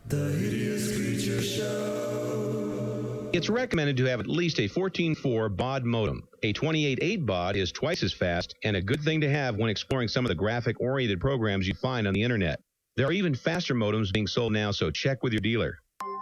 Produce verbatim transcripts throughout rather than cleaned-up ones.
The Hideous Creature Show. It's recommended to have at least a fourteen four baud modem. A twenty-eight eight baud is twice as fast and a good thing to have when exploring some of the graphic-oriented programs you find on the internet. There are even faster modems being sold now, so check with your dealer.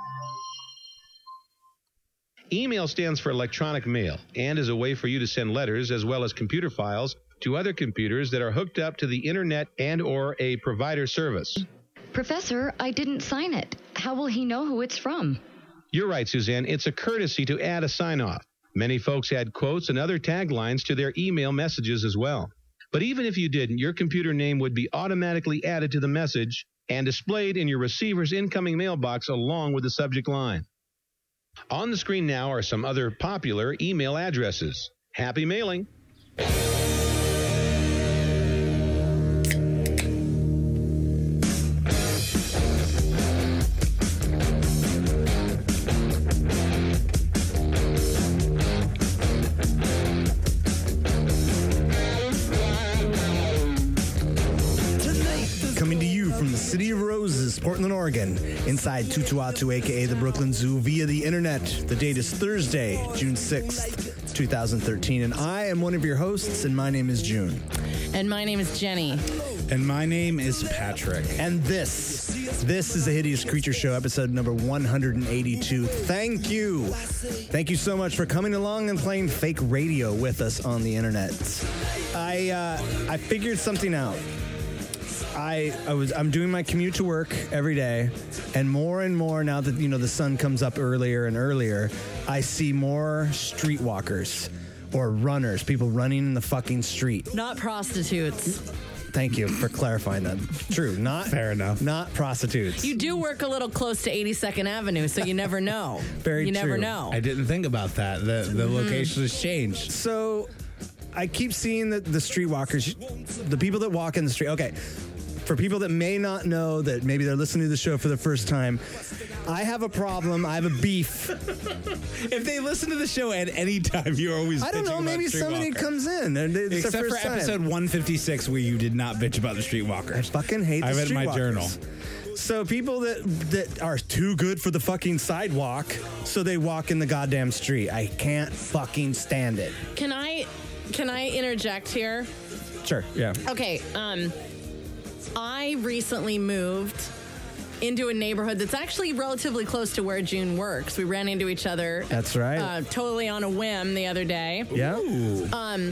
Email stands for electronic mail and is a way for you to send letters as well as computer files to other computers that are hooked up to the internet and or a provider service. Professor, I didn't sign it. How will he know who it's from? You're right, Suzanne. It's a courtesy to add a sign-off. Many folks add quotes and other taglines to their email messages as well. But even if you didn't, your computer name would be automatically added to the message and displayed in your receiver's incoming mailbox along with the subject line. On the screen now are some other popular email addresses. Happy mailing. Coming to you from the City of Roses, Portland, Oregon, inside Tutuatu, a k a the Brooklyn Zoo, via the internet. The date is Thursday, June sixth, twenty thirteen, and I am one of your hosts, and my name is June. And my name is Jenny. And my name is Patrick. And this, this is the Hideous Creature Show, episode number one hundred eighty-two. Thank you. Thank you so much for coming along and playing fake radio with us on the internet. I, uh, I figured something out. I, I was I'm doing my commute to work every day, and more and more now that you know the sun comes up earlier and earlier, I see more streetwalkers or runners, people running in the fucking street. Not prostitutes. Thank you for clarifying that. True, not fair enough. Not prostitutes. You do work a little close to eighty-second Avenue, so you never know. Very you true. never know. I didn't think about that. The the mm-hmm. location has changed. So I keep seeing the, the streetwalkers, the people that walk in the street. Okay. For people that may not know, that maybe they're listening to the show for the first time, I have a problem. I have a beef. If they listen to the show at any time, you're always I don't know. Maybe somebody Walker. comes in. And it's Except for time. episode one fifty-six, where you did not bitch about the streetwalker. I fucking hate the I read my streetwalkers. journal. So people that that are too good for the fucking sidewalk, so they walk in the goddamn street. I can't fucking stand it. Can I, can I interject here? Sure. Yeah. Okay. Um. I recently moved into a neighborhood that's actually relatively close to where June works. We ran into each other. That's right. Uh, totally on a whim the other day. Yeah. Um,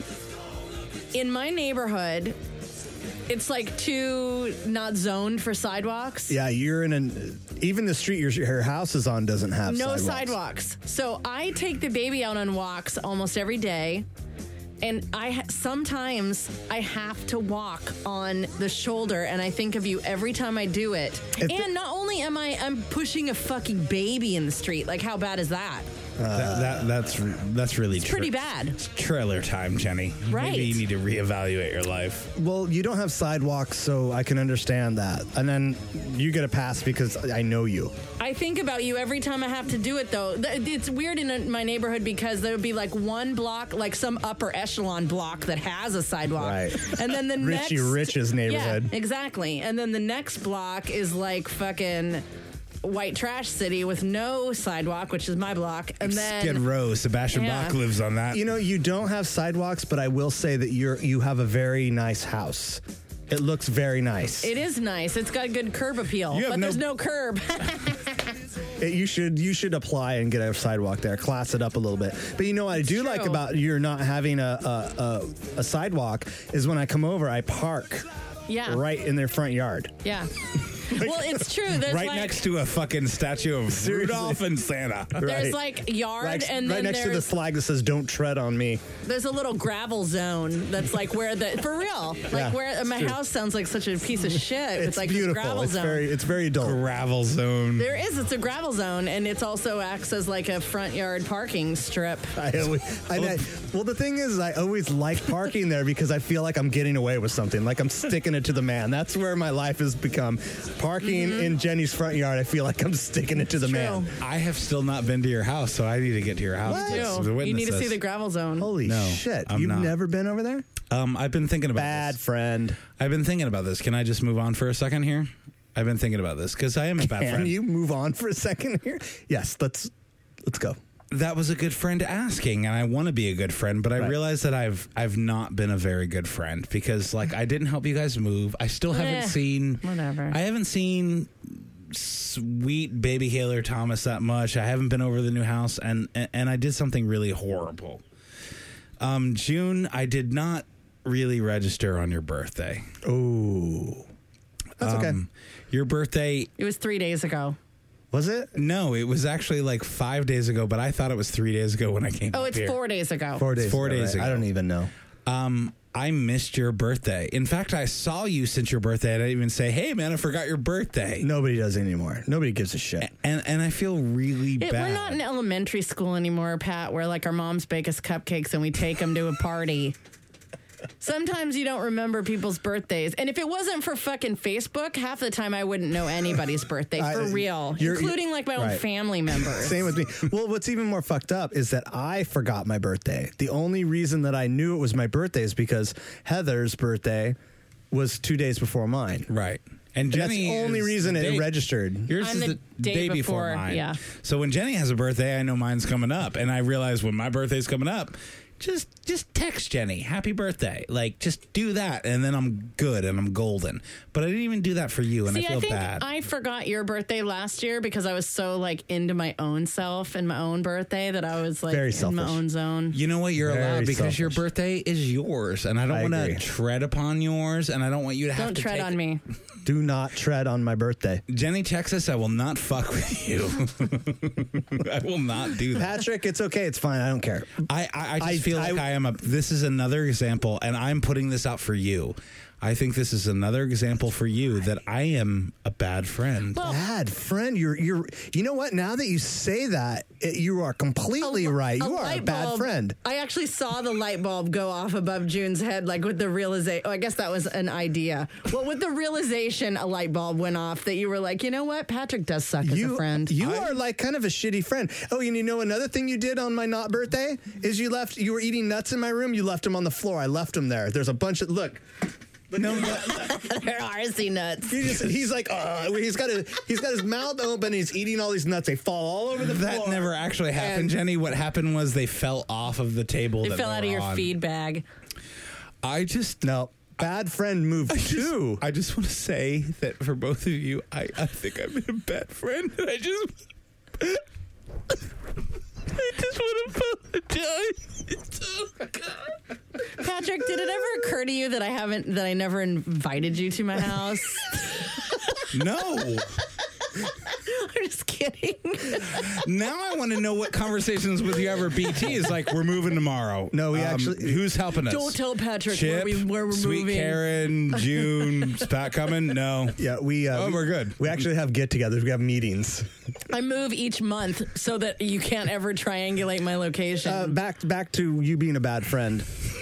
in my neighborhood, it's like too not zoned for sidewalks. Yeah, you're in an... Even the street your, your house is on doesn't have no sidewalks. sidewalks. So I take the baby out on walks almost every day. And I sometimes I have to walk on the shoulder, and I think of you every time I do it. If and not only am I, I'm pushing a fucking baby in the street. Like, how bad is that? Uh, that, that that's that's really it's pretty bad. It's trailer time, Jenny. Right. Maybe you need to reevaluate your life. Well, you don't have sidewalks, so I can understand that. And then you get a pass because I know you. I think about you every time I have to do it, though. It's weird in my neighborhood because there would be like one block, like some upper echelon block that has a sidewalk. Right. And then the next... Richie Rich's neighborhood. Yeah, exactly. And then the next block is like fucking... White Trash City with no sidewalk, which is my block, and then Skid Row. Sebastian yeah. Bach lives on that. You know, you don't have sidewalks, but I will say that you're you have a very nice house. It looks very nice. It is nice. It's got good curb appeal, but no, there's no curb. it, you should you should apply and get a sidewalk there, class it up a little bit. But you know what I do True. like about you're not having a a, a a sidewalk is when I come over, I park yeah. right in their front yard. Yeah. Well, it's true. There's right like, next to a fucking statue of Seriously. Rudolph and Santa. There's Right. like yard, Right, and right then next to the there's, flag that says "Don't tread on me." there's a little gravel zone that's like where the for real, like Yeah, where my true. house sounds like such a piece of shit. It's, It's, like beautiful. this gravel It's zone. very it's very dull. Gravel zone. There is. It's a gravel zone, and it's also acts as like a front yard parking strip. I always, I, I, well, the thing is, I always like parking there because I feel like I'm getting away with something. Like I'm sticking it to the man. That's where my life has become. Parking Mm-hmm. in Jenny's front yard, I feel like I'm sticking it to the True. man. I have still not been to your house, so I need to get to your house. What? to Too. witness You need to see this. the gravel zone. Holy No, shit! I'm You've not. never been over there? Um, I've been thinking about Bad this. friend. I've been thinking about this. Can I just move on for a second here? I've been thinking about this because I am a bad Can friend. you move on for a second here? Yes, let's let's go. That was a good friend asking, and I want to be a good friend, but I Right. realized that I've I've not been a very good friend because, like, I didn't help you guys move. I still haven't Eh, seen whatever. I haven't seen sweet baby Haylor Thomas that much. I haven't been over the new house, and and, and I did something really horrible. Um, June, I did not really register on your birthday. Oh, that's okay. Um, your birthday. It was three days ago. Was it? No, it was actually like five days ago, but I thought it was three days ago when I came. Oh, up it's here. four days ago. Four days. four ago, days right? I ago. don't even know. Um, I missed your birthday. In fact, I saw you since your birthday. I didn't even say, "Hey, man, I forgot your birthday." Nobody does anymore. Nobody gives a shit. And and I feel really It, bad. we're not in elementary school anymore, Pat, where like our moms bake us cupcakes and we take them to a party. Sometimes you don't remember people's birthdays. And if it wasn't for fucking Facebook, half the time I wouldn't know anybody's birthday, for I- real, you're- including like my own right. family members. Same with me. Well, what's even more fucked up is that I forgot my birthday. The only reason that I knew it was my birthday is because Heather's birthday was two days before mine. Right. And And that's Jenny the only is reason the it day- registered. Yours I'm is the the day day before, before, mine. yeah. So when Jenny has a birthday, I know mine's coming up, and I realize when my birthday's coming up, just just text Jenny, "Happy birthday!" Like, just do that, and then I'm good and I'm golden. But I didn't even do that for you, and See, I feel I think bad. I forgot your birthday last year because I was so like into my own self and my own birthday that I was like Very in my selfish. own zone. You know what? You're Very allowed because your selfish. birthday is yours, and I I don't want agree. to tread upon yours, and I don't want you to have Don't to tread take- on me. Do not tread on my birthday. Jenny, Texas, I will not fuck with you. I will not do that. Patrick, it's okay. It's fine. I don't care. I, I, I just I- feel like I- I am a. This is another example, and I'm putting this out for you. I think this is another example for you that I am a bad friend. Well, Bad friend. You're, you're, you know what? Now that you say that, it, you are completely a- right. You are a light bad bulb- friend. I actually saw the light bulb go off above June's head, like with the realization. Oh, I guess that was an idea. Well, with the realization, a light bulb went off that you were like, you know what? Patrick does suck as You, a friend. you I- are like kind of a shitty friend. Oh, and you know another thing you did on my not birthday is you left. You were eating nuts in my room. You left them on the floor. I left them there. There's a bunch of look. No, There are Z nuts. He just, he's like, uh, he's got a, he's got his mouth open. He's eating all these nuts. They fall all over the that floor. never actually happened, And- Jenny. What happened was they fell off of the table. They that fell they out of were your on. feed bag. I just No, bad friend move two. I just want to say that for both of you, I, I think I've been a bad friend, and I just I just want to apologize. Oh, God. Patrick, did it ever occur to you that I haven't, that I never invited you to my house? No. I'm just kidding. Now I want to know what conversations with you ever B T is like. We're moving tomorrow. No, we actually- Who's helping us? Don't tell Patrick Chip, where, we, where we're Sweet moving. Karen, June, is Pat coming? No. Yeah, we. Uh, Oh, we- we're good. We actually have get-togethers. We have meetings. I move each month so that you can't ever triangulate my location. Uh, back back to you being a bad friend.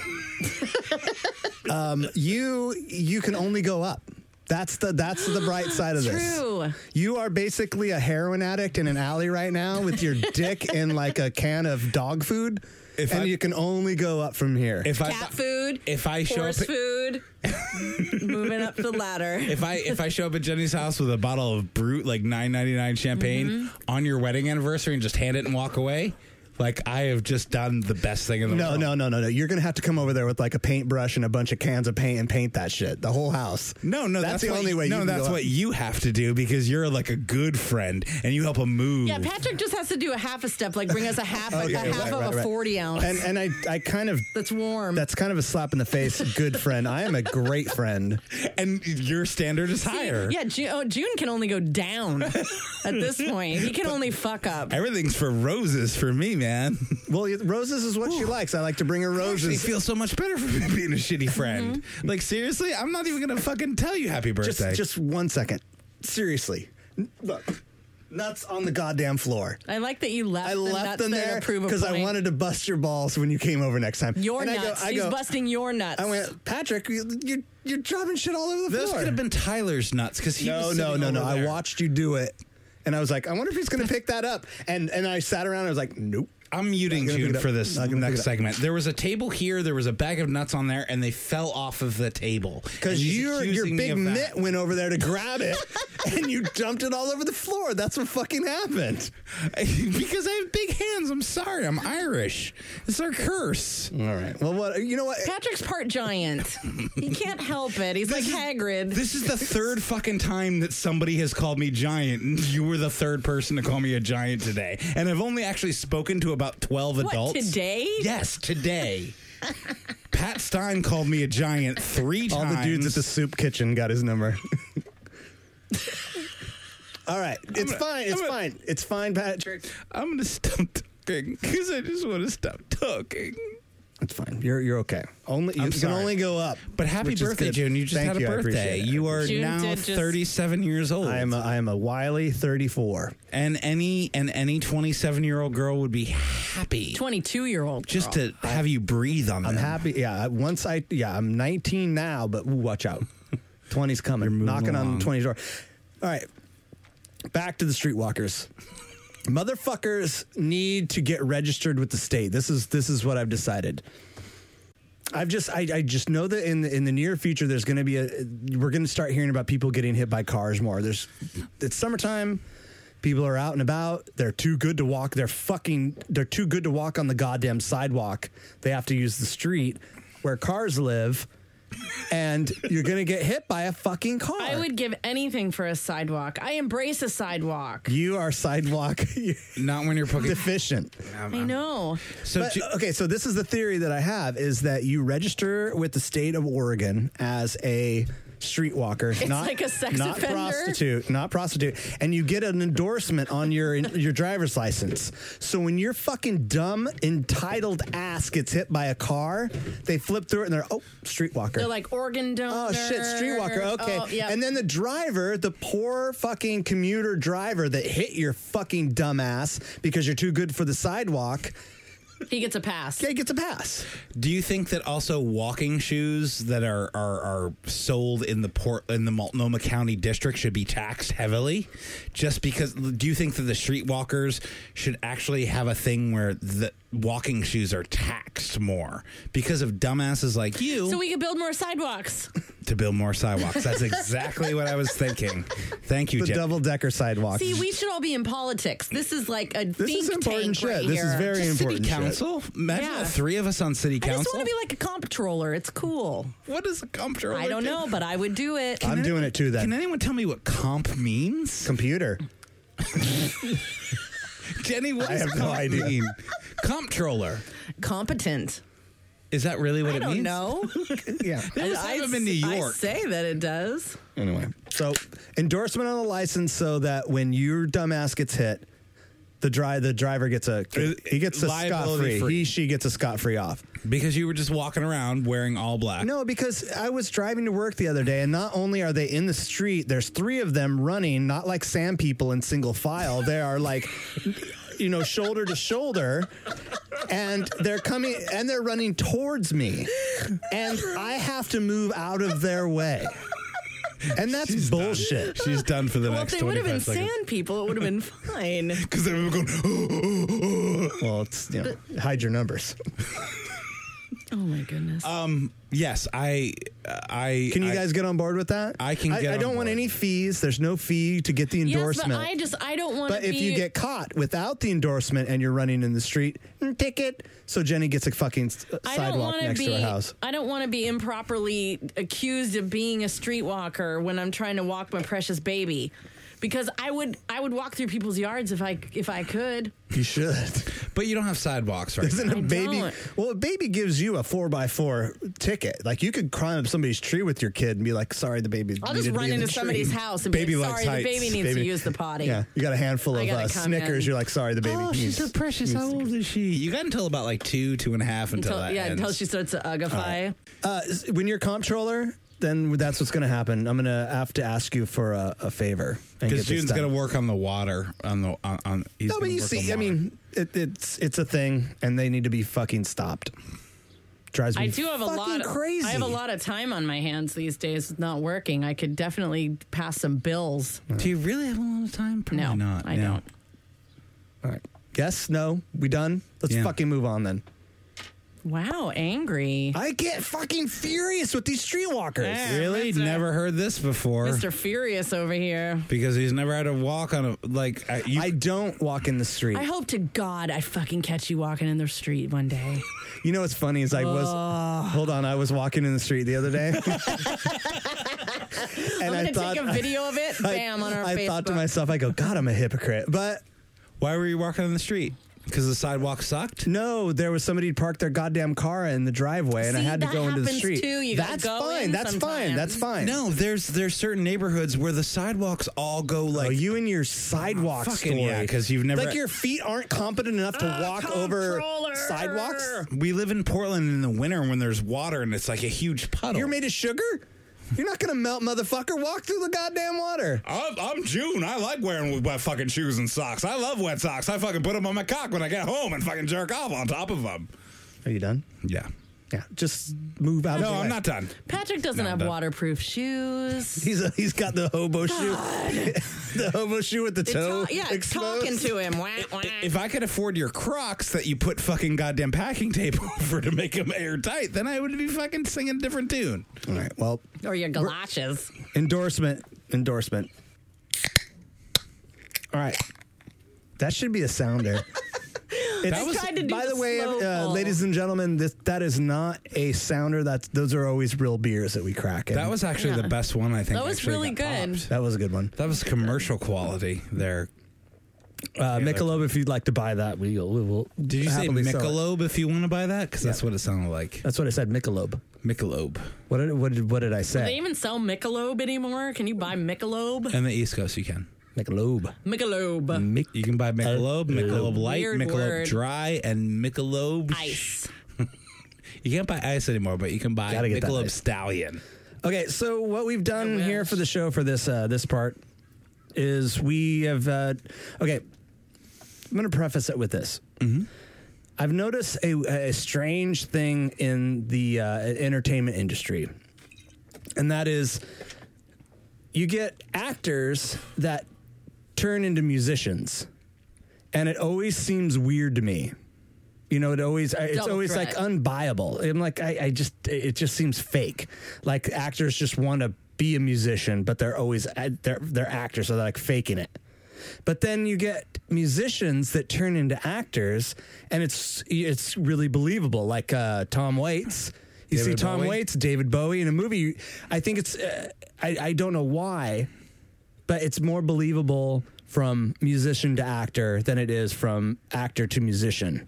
um, you you can only go up. That's the that's the bright side of this. True. You are basically a heroin addict in an alley right now with your dick in like a can of dog food, If and I- you can only go up from here. If I Cat food. if I show horse up food. Moving up the ladder. if I if I show up at Jenny's house with a bottle of Brut like nine ninety-nine champagne Mm-hmm. on your wedding anniversary and just hand it and walk away, like I have just done the best thing in the no, world. no, no, no, no. You're gonna have to come over there with like a paintbrush and a bunch of cans of paint and paint that shit. The whole house. No, no, That's that's, the what only you, way you No, can that's go what up. you have to do because you're like a good friend and you help him move. Yeah, Patrick just has to do a half a step, like bring us a half, Okay, a half right, of right, a right. forty ounce And and I I kind of that's warm. that's kind of a slap in the face. Good friend. I am a great friend. And your standard is higher. Yeah, June, oh, June can only go down at this point. He can only fuck up. Everything's for roses for me, man. Well, roses is what she likes. I like to bring her Actually, roses. feel so much better for me being a shitty friend. Mm-hmm. Like seriously, I'm not even gonna fucking tell you happy Just, birthday. just one second. Seriously, N- look, nuts on the goddamn floor. I like that you left, I the left nuts them there there to prove a because I point. wanted to bust your balls when you came over next time. your And I go- nuts. I He's go, busting your nuts. I went, Patrick, you, you're you're dropping shit all over the Those floor. could have been Tyler's nuts because he no, was no, sitting no, no. over I there. watched you do it, and I was like, I wonder if he's going to pick that up. And and I sat around. And I was like, nope. I'm muting Not gonna pick June it up. for this Not gonna pick next it up. segment. There was a table here. There was a bag of nuts on there, and they fell off of the table. Because And he's your your accusing me big of that. mitt went over there to grab it, and you dumped it all over the floor. That's what fucking happened. Because I have big hands. I'm sorry. I'm Irish. It's our curse. All right. Well, what you know what? Patrick's part giant. He can't help it. He's like Hagrid. This is the third fucking time that somebody has called me giant, and you were the third person to call me a giant today. And I've only actually spoken to about twelve What, adults. today? Yes, today. Pat Stein called me a giant three All times. the dudes at the soup kitchen got his number. All right. It's gonna- fine. It's I'm gonna- fine. It's fine, Patrick. I'm going to stop talking because I just want to stop talking. It's fine. You're you're okay. Only you I'm can sorry. only go up. But happy which is birthday, good. June. You just Thank had a you. I birthday. appreciate it. You are June now did just- thirty-seven years old. I am a, I am a wily thirty-four. and any and any twenty-seven-year-old girl would be happy twenty-two-year-old just to have you breathe on I'm them. happy. Yeah. Once I yeah I'm nineteen now, but ooh, watch out. twenty's coming. moving Knocking on along. the twenties door. All right. Back to the streetwalkers. Motherfuckers need to get registered with the state. This is this is what I've decided. I've just I, I just know that in the in the near future there's going to be a we're going to start hearing about people getting hit by cars more. There's it's summertime. People are out and about. They're too good to walk. They're fucking they're too good to walk on the goddamn sidewalk. They have to use the street where cars live. And you're going to get hit by a fucking car. I would give anything for a sidewalk. I embrace a sidewalk. You are sidewalk Not when you're fucking. deficient. I know. So But, Ju- okay, so this is the theory that I have is that you register with the state of Oregon as a streetwalker, It's not like a sex not offender? prostitute, not prostitute, and you get an endorsement on your your driver's license. So when your fucking dumb entitled ass gets hit by a car, they flip through it and they're oh streetwalker. They're like organ donor. Oh shit, streetwalker. Okay. Oh, yeah. And then the driver, the poor fucking commuter driver that hit your fucking dumb ass because you're too good for the sidewalk, he gets a pass. okay, gets a pass. do you think that also walking shoes that are, are are sold in the port in the Multnomah County district should be taxed heavily? Just because, do you think that the streetwalkers should actually have a thing where the walking shoes are taxed more because of dumbasses like you So we could build more sidewalks. to build more sidewalks? That's exactly what I was thinking. Thank you, The Jeff. double decker sidewalk. See, we should all be in politics. This is like a This think is important tank shit. right This is here. very City important. shit. council. Imagine Yeah. the three of us on city I council. just want to be like a comptroller. It's cool. What is a comptroller? I don't do? know, but I would do it. I'm doing it too then. Can anyone tell me what comp means? Computer. Jenny, what I does have no comp idea. mean? Comptroller. Competent. Is that really what I it don't means? know. Yeah. They must have them in New York. I say that it does. Anyway, so endorsement on the license so that when your dumbass gets hit, the dri- the driver gets a he gets a scot Liability free. free. He she gets a scot free off. Because you were just walking around wearing all black. No, because I was driving to work the other day, and not only are they in the street, there's three of them running, not like Sam people in single file. They are like, you know, shoulder to shoulder, and they're coming and they're running towards me, and I have to move out of their way. And that's bullshit. She's done for the Well, if next they would have been twenty-five seconds. sand people, it would have been fine. Because they were going, Well, it's, you know, hide your numbers. Oh my goodness. um, yes, I, I. Can you I- guys get on board with that? I can I, get I on don't want board. any fees. There's no fee to get the yes, endorsement. but I just I don't want to But be. if you get caught without the endorsement and you're running in the street, mm, ticket. So Jenny gets a fucking s- I don't sidewalk want to next be. to her house. I don't want to be improperly accused of being a streetwalker when I'm trying to walk my precious baby, because I would I would walk through people's yards if I if I could. You should. But you don't have sidewalks, right? Isn't I a baby? don't. Well, a baby gives you a four by four ticket. Like you could climb up somebody's tree with your kid and be like, "Sorry, the baby." I'll just needed to run be in into the somebody's tree." house and Baby be like, likes sorry, the heights. baby needs Baby- to use the potty. Yeah, you got a handful I of gotta uh, come Snickers. in. You're like, "Sorry, the baby." Oh, she's needs- so precious. How old is she? You got until about like two, two and a half until, Until, that yeah, ends. until she starts to ugify. Uh, when you're comptroller, then that's what's going to happen. I'm going to have to ask you for a, a favor. and Because get this June's done. going to work on the water on the on. on he's No, but gonna you work on see, I water. mean, it, it's it's a thing, and they need to be fucking stopped. Drives me I do have a fucking lot of crazy. I have a lot of time on my hands these days with not working. I could definitely pass some bills. do you really have a lot of time? Probably No, not. I No. don't. All right. Yes? No? We done? Let's Yeah. fucking move on then. Wow, angry. I get fucking furious with these streetwalkers. Yeah. Really? Mister Never heard this before. Mister Furious over here. Because he's never had to walk on a, like, uh, you, I don't walk in the street. I hope to God I fucking catch you walking in the street one day. You know what's funny is I was, hold on, I was walking in the street the other day. and I'm going I to thought, take a video of it, I, bam, on our I Facebook. thought to myself, I go, God, I'm a hypocrite. But why were you walking on the street? Because the sidewalk sucked? no, there was somebody who parked their goddamn car in the driveway, and I See, had to that go into the happens street. too. You gotta That's go fine. in That's fine. sometimes. That's fine. No, there's there's certain neighborhoods where the sidewalks all go like oh, you and your sidewalk fucking story. yeah, 'cause you've never- like your feet aren't competent enough to walk over sidewalks. we live in Portland in the winter when there's water and it's like a huge puddle. You're made of sugar. You're not gonna melt, motherfucker. Walk through the goddamn water. I'm, I'm June. I like wearing wet fucking shoes and socks. I love wet socks. I fucking put them on my cock when I get home and fucking jerk off on top of them. Are you done? Yeah. Yeah. Just move out. No, of the I'm way. not done. Patrick doesn't No, have that- waterproof shoes. He's a, he's got the hobo shoe, the hobo shoe with the It's toe. ta- yeah, it's exposed. talking to him. Wah, wah. If I could afford your Crocs that you put fucking goddamn packing tape over to make them airtight, then I would be fucking singing a different tune. All right. Well, Or your galoshes. endorsement, endorsement. All right. That should be a sounder. It's, I tried to do by the the way, slow uh, pull. ladies and gentlemen, this that is not a sounder. That's those are always real beers that we crack. In. That was actually Yeah. the best one, I think. That was actually really got good. popped. that was a good one. That was commercial quality there. Uh, Michelob, if you'd like to buy that, we will. We will Did you say happily sell it. Michelob if you want to buy that? Because that's what it sounded like. That's what I said. Michelob. Michelob. What did what did what did I Do they say? even sell Michelob anymore? Can you buy Michelob? And the East Coast, you can. Michelob. Michelob. Mic- You can buy Michelob, Michelob Light, Weird Michelob word. Dry, and Michelob Ice. You can't buy ice anymore, but you can buy Gotta get that Michelob ice. Stallion. Okay, so what we've done I here wish. for the show for this uh, this part is we have uh, okay. I'm going to preface it with this. Mm-hmm. I've noticed a, a strange thing in the uh, entertainment industry, and that is you get actors that turn into musicians, and it always seems weird to me. You know, it always it's Double always threat. like unbuyable. I'm like, I, I just it just seems fake. Like actors just want to be a musician, but they're always they're they're actors, so they're like faking it. But then you get musicians that turn into actors, and it's it's really believable. Like uh, Tom Waits. You David see Tom Bowie? Waits, David Bowie in a movie. I think it's uh, I I don't know why, but it's more believable from musician to actor than it is from actor to musician.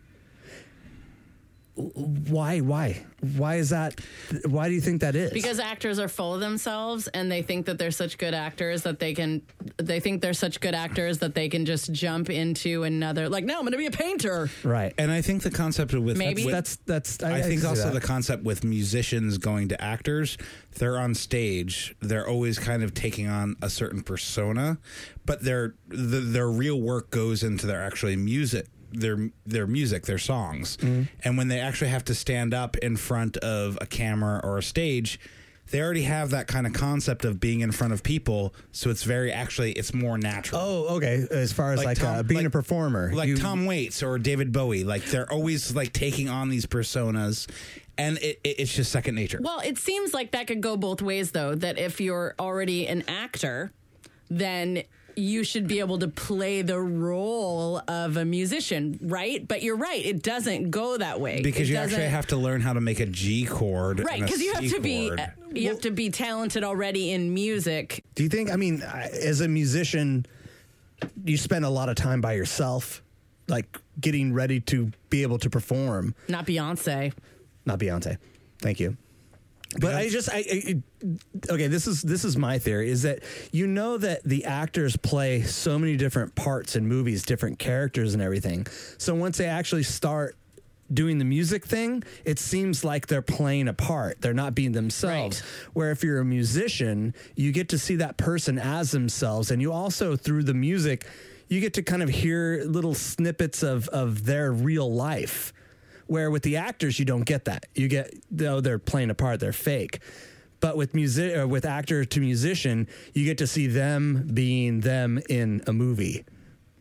Why? Why? Why is that? Why do you think that is? Because actors are full of themselves and they think that they're such good actors that they can, they think they're such good actors that they can just jump into another, like, no, I'm going to be a painter. right. And I think the concept with Maybe. with- that's that's. I, think can see also that. the concept with musicians going to actors, they're on stage, they're always kind of taking on a certain persona, but their the, their real work goes into their actually music, their their music, their songs. Mm-hmm. And when they actually have to stand up in front of a camera or a stage, they already have that kind of concept of being in front of people, so it's very actually it's more natural. Oh, okay. As far as Like like, Tom- uh, being like- a performer, Like you- Tom Waits or David Bowie, like they're always like taking on these personas, and it, it, it's just second nature. Well, it seems like that could go both ways, though, that if you're already an actor, then you should be able to play the role of a musician, right? But you're right, it doesn't go that way. Because It you actually doesn't- have to learn how to make a G chord, right, and a because you have C to be chord. uh, you have to be talented already in music. Do you think? I mean, I- as a musician, you spend a lot of time by yourself, like getting ready to be able to perform. Not Beyonce. Not Beyonce. Thank you. But I just, I, I okay. This is this is my theory: is that you know that the actors play so many different parts in movies, different characters, and everything. So once they actually start doing the music thing, it seems like they're playing a part. They're not being themselves. Right. Where if you're a musician, you get to see that person as themselves, and you also through the music, you get to kind of hear little snippets of of their real life. Where with the actors, you don't get that. You get, though they're playing a part, they're fake. But with music, or with actor to musician, you get to see them being them in a movie.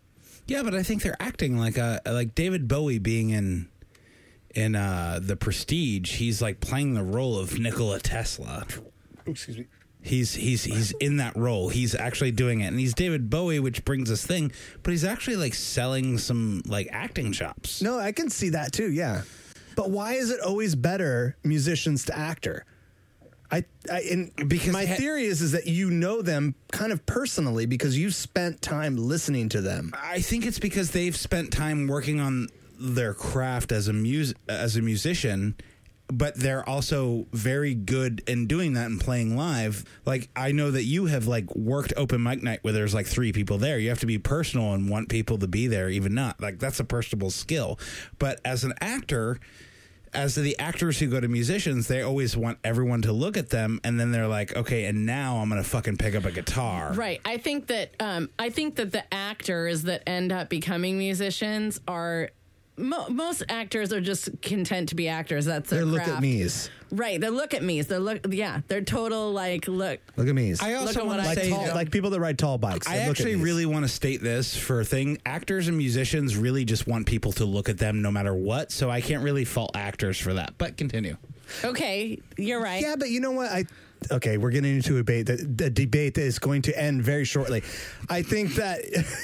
Yeah, but I think they're acting like a like David Bowie being in in uh, The Prestige. He's like playing the role of Nikola Tesla. Excuse me. He's he's he's in that role. He's actually doing it, and he's David Bowie, which brings this thing. But he's actually like selling some like acting chops. No, I can see that too. Yeah, but why is it always better musicians to actor? I, I and Because my they ha- theory is is that you know them kind of personally because you've spent time listening to them. I think it's because they've spent time working on their craft as a mus- as a musician. But they're also very good in doing that and playing live. Like, I know that you have, like, worked open mic night where there's, like, three people there. You have to be personal and want people to be there, even not. Like, that's a personable skill. But as an actor, as the actors who go to musicians, they always want everyone to look at them. And then they're like, okay, and now I'm going to fucking pick up a guitar. Right. I think that um, I think that the actors that end up becoming musicians are... Mo- most actors are just content to be actors. That's their They're look craft. at me's. Right. They're look at me's. They're look. Yeah. They're total like look. Look at me's. I Look also at want what to I like say do. tall, that like people that ride tall bikes. I They look at actually me's. really want to state this for a thing. Actors and musicians really just want people to look at them no matter what. So I can't really fault actors for that. But continue. Okay, you're right. Yeah, but you know what? I okay, we're getting into a debate that a debate that is going to end very shortly. I think that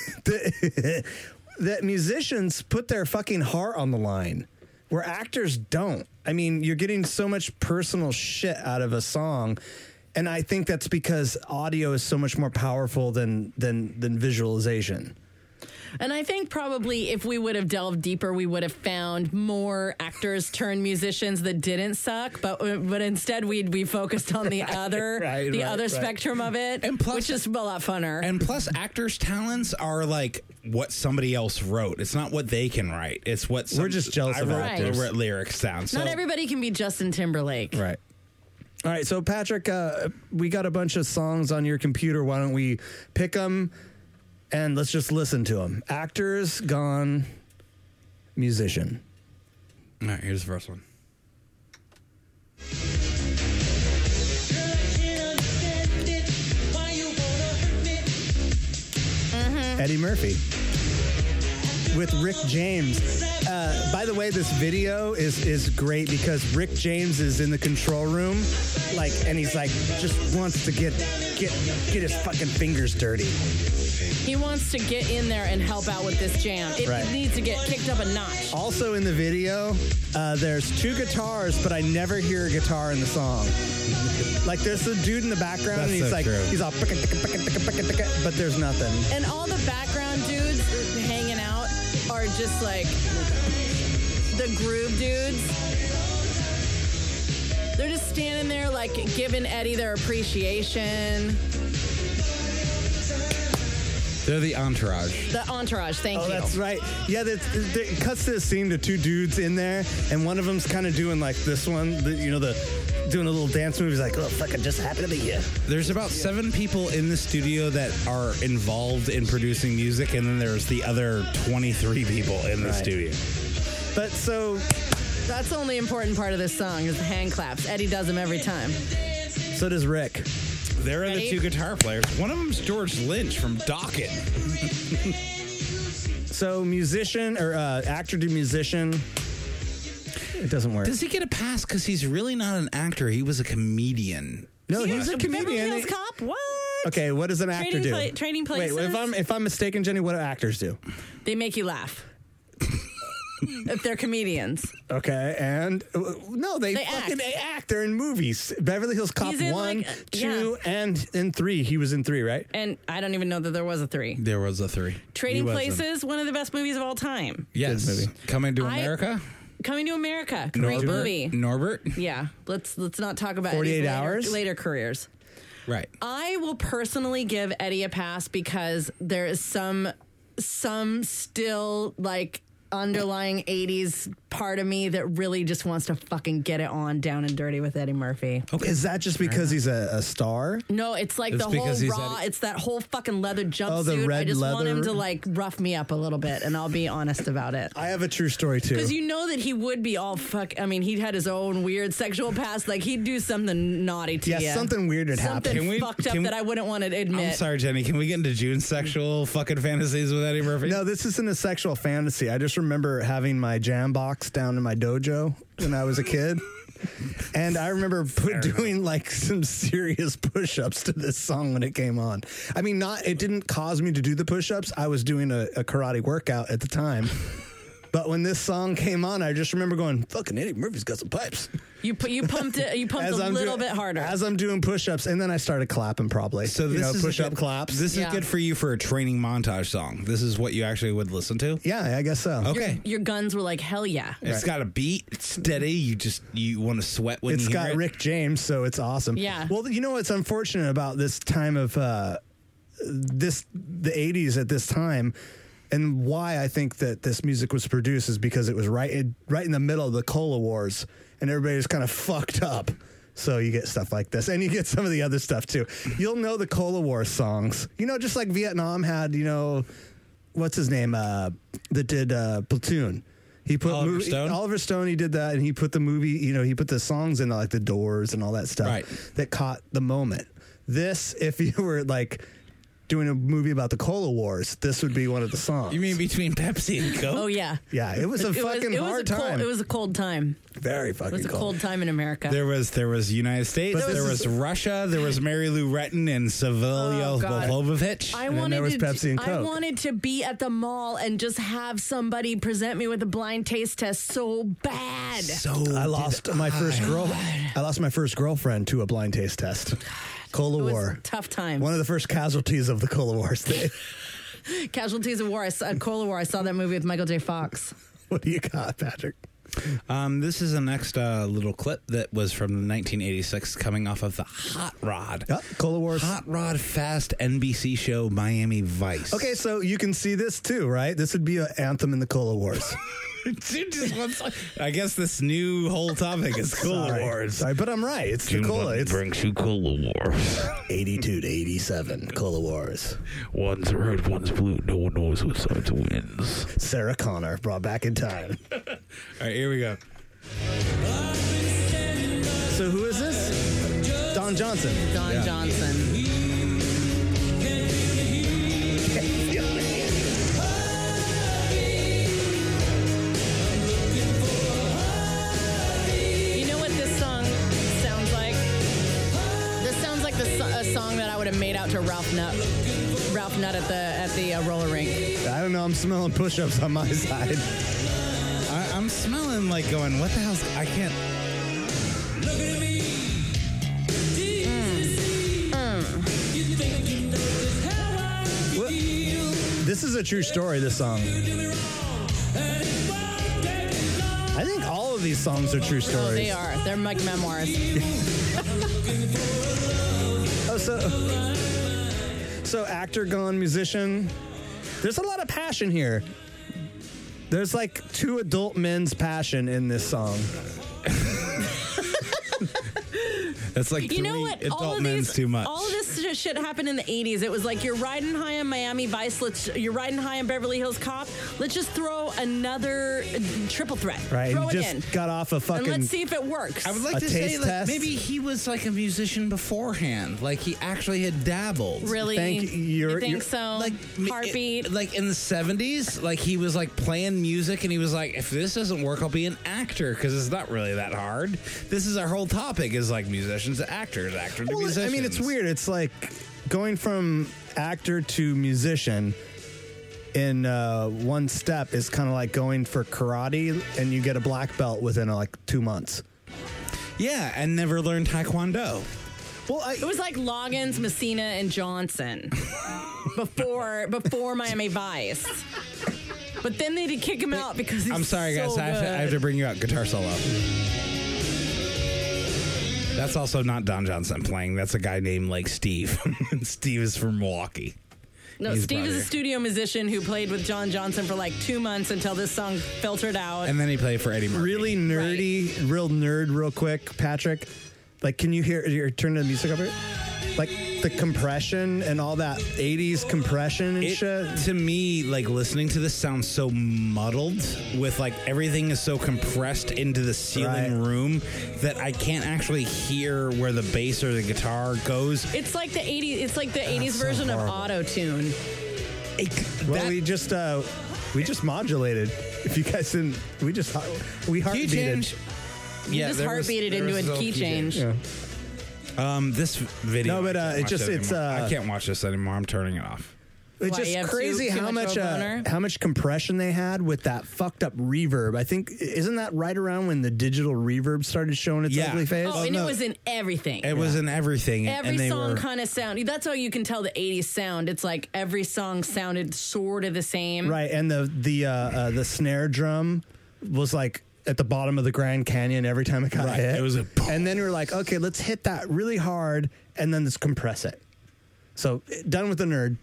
the, that musicians put their fucking heart on the line, where actors don't. I mean, you're getting so much personal shit out of a song, and I think that's because audio is so much more powerful than than than visualization. And I think probably if we would have delved deeper, we would have found more actors turned musicians that didn't suck. But but instead, we we focused on the other right, the right, other right. spectrum of it, And plus- which is a lot funner. And plus, actors' talents are like what somebody else wrote. It's not what they can write. It's what some, We're just jealous I of wrote, actors. I wrote lyrics down. So Not everybody can be Justin Timberlake. Right. All right. So, Patrick, uh, we got a bunch of songs on your computer. Why don't we pick them and let's just listen to them? Actors gone, musician. All right, here's the first one. Eddie Murphy with Rick James. Uh, by the way, this video is is great because Rick James is in the control room, like, and he's like just wants to get get get his fucking fingers dirty. He wants to get in there and help out with this jam. It Right. needs to get kicked up a notch. Also in the video, uh, there's two guitars, but I never hear a guitar in the song. Like, there's a dude in the background, That's and he's so like, true. he's all, "Picka, ticka, picka, ticka, picka, ticka," but there's nothing. And all the background dudes hanging out are just like the groove dudes. They're just standing there, like, giving Eddie their appreciation. They're the entourage. The entourage, thank Oh, you. that's right. Yeah, that's, it cuts to a scene to two dudes in there, and one of them's kind of doing like this one, the, you know, the doing a little dance move. He's like, "Oh, fuck, it just happened to be here." There's about seven people in the studio that are involved in producing music, and then there's the other twenty-three people in the Right. studio. But so, That's the only important part of this song is the hand claps. Eddie does them every time. so does Rick. There are Ready? the two guitar players. One of them's George Lynch from Dokken. So musician or uh, actor to musician, it doesn't work. Does he get a pass? Because he's really not an actor. He was a comedian. No, he's a Beverly comedian. Hills Cop? What? Okay, what does an actor Trading do? pla- trading Wait, places? if I'm if I'm mistaken, Jenny, what do actors do? They make you laugh. If they're comedians. Okay, and uh, no, they, They fucking act. they act. They're in movies. Beverly Hills Cop He's in, one, like, uh, two, and in three. He was in three, right? And I don't even know that there was a three. There was a three. Trading He wasn't. Places, one of the best movies of all time. Yes. Good movie. Coming to I- America. Coming to America. Great Norbert. movie. Norbert. Yeah. Let's let's not talk about forty-eight Eddie's later, hours? later careers. Right. I will personally give Eddie a pass because there is some some still like underlying eighties part of me that really just wants to fucking get it on down and dirty with Eddie Murphy. Okay. Is that just because he's a, a star? No, it's like It's the because whole he's raw. Eddie- It's that whole fucking leather jumpsuit. Oh, the red I just want him leather. to like rough me up a little bit, and I'll be honest about it. I have a true story too. Because you know that he would be all fuck. I mean, he'd had his own weird sexual past. Like he'd do something naughty to Yeah, you. something weird had happened. Something Can we- fucked up can- that I wouldn't want to admit. I'm sorry, Jenny. Can we get into June's sexual fucking fantasies with Eddie Murphy? No, this isn't a sexual fantasy. I just remember having my jam box down in my dojo when I was a kid. And I remember put, doing like some serious push-ups to this song when it came on. I mean, not it didn't cause me to do the push-ups. I was doing a, a karate workout at the time. But when this song came on, I just remember going, fucking Eddie Murphy's got some pipes. You pu- you pumped it. You pumped a I'm little doing- bit harder. As I'm doing push-ups, and then I started clapping probably. So you this know, is a push-up good- claps. This Yeah. is good for you for a training montage song. This is what you actually would listen to. yeah, I guess so. Okay. Your guns were like hell yeah. It's got a beat. It's steady. You just you want to sweat when It's you got hear it. Rick James, so it's awesome. Yeah. Well, you know what's unfortunate about this time of uh, this the eighties at this time, and why I think that this music was produced is because it was right in, right in the middle of the Cola Wars, and everybody was kind of fucked up. So you get stuff like this, and you get some of the other stuff too. You'll know the Cola Wars songs, you know, just like Vietnam had, you know, what's his name uh, that did uh, Platoon. He put Oliver movie, Stone? Oliver Stone. He did that, and he put the movie. You know, he put the songs in like the Doors and all that stuff Right. that caught the moment. This, if you were like doing a movie about the Cola Wars, this would be one of the songs. You mean between Pepsi and Coke? Oh yeah. Yeah, it was a It was, fucking it was hard a cold, time. It was a cold time. Very It fucking was a cold. cold time in America. There was there was United States, But this there was is- Russia, there was Mary Lou Retton and Sevilla Oh, God. Volvovich. I And then wanted there was to, Pepsi and I Coke. wanted to be at the mall and just have somebody present me with a blind taste test so bad. So I lost my first girl. I lost my first girlfriend to a blind taste test. Cola It was War. tough times. One of the first casualties of the Cola Wars. Casualties of War. I saw, Cola War. I saw that movie with Michael J. Fox. What do you got, Patrick? Um, this is the next uh, little clip that was from nineteen eighty-six, coming off of the Hot Rod. Oh, Cola Wars. Hot Rod Fast N B C show Miami Vice. Okay, so you can see this too, right? This would be an anthem in the Cola Wars. Dude, just one song. I guess this new whole topic is Cola Sorry. Wars. Sorry, but I'm right. It's the Cola. It's brings you Cola Wars. eighty-two to eighty-seven. Cola Wars. One's red, one's blue. No one knows which side wins. Sarah Connor brought back in time. All right, here we go. So who is this? Don Johnson. Don Yeah. Johnson. You know what this song sounds like? This sounds like the so- a song that I would have made out to Ralph Nutt. Ralph Nutt at the at the uh, roller rink. I don't know. I'm smelling push-ups on my side. I, I'm smelling like going, what the hell's... I can't... What? This is a true story, this song. I think all of these songs are true stories. Oh, they are. They're like memoirs. Oh, so, so actor gone musician. There's a lot of passion here. There's like two adult men's passion in this song. That's like You three know what? All adult of men's these, too much. all of this shit happened in the eighties. It was like you're riding high on Miami Vice. Let's. You're riding high on Beverly Hills Cop. Let's just throw another uh, triple threat. Right? Throw He it just in, got off a and fucking. let's see if it works. I would like A to say taste like, test? maybe he was like a musician beforehand. Like he actually had dabbled. really. Thank- you're- you think you're- so? Like me- Heartbeat. it- like in the seventies, like he was like playing music, and he was like, "If this doesn't work, I'll be an actor because it's not really that hard." This is our whole topic: is like musicians to actors, actors to Well, musicians. I mean, it's weird. It's like going from actor to musician in uh, one step is kind of like going for karate, and you get a black belt within uh, like two months. Yeah, and never learned taekwondo. Well, I, It was like Loggins, Messina, and Johnson before before Miami Vice. But then they did kick him out because he's I'm sorry, guys. so I have, to, I have good. to bring you out. Guitar solo. That's also not Don Johnson playing. That's a guy named like Steve. Steve is from Milwaukee. No, He's Steve is a buddy. studio musician who played with John Johnson for like two months until this song filtered out. And then he played for Eddie Murphy. Really nerdy, real nerd, real quick, Patrick. Like, can you hear, you turn the music up here? Like, the compression and all that eighties compression and It, shit. to me, like listening to this sounds so muddled with like everything is so compressed into the ceiling Right. room that I can't actually hear where the bass or the guitar goes. It's like the eighties. It's like the eighties so version horrible. of auto tune. It, Well, that- we just, uh, we just modulated. If you guys didn't, we just, we key heartbeated. change. You just there was- heartbeated there into was a no key change. Yeah. Um, this video. No, but, I uh, can't it watch just- it it's, anymore. uh, I can't watch this anymore. I'm turning it off. It's Why, you just have crazy too- too how much much of a uh, boner? how much compression they had with that fucked up reverb. I think isn't that right around when the digital reverb started showing its Yeah. ugly face? Oh, and no. it was in everything. It was in everything. and- Every and they song were, kind of sound. That's how you can tell the eighties sound. It's like every song sounded sort of the same. Right, and the the uh, uh, the snare drum was like at the bottom of the Grand Canyon every time it got Right, hit. it was a- and then we were like, okay, let's hit that really hard, and then let's compress it. So done with the nerd.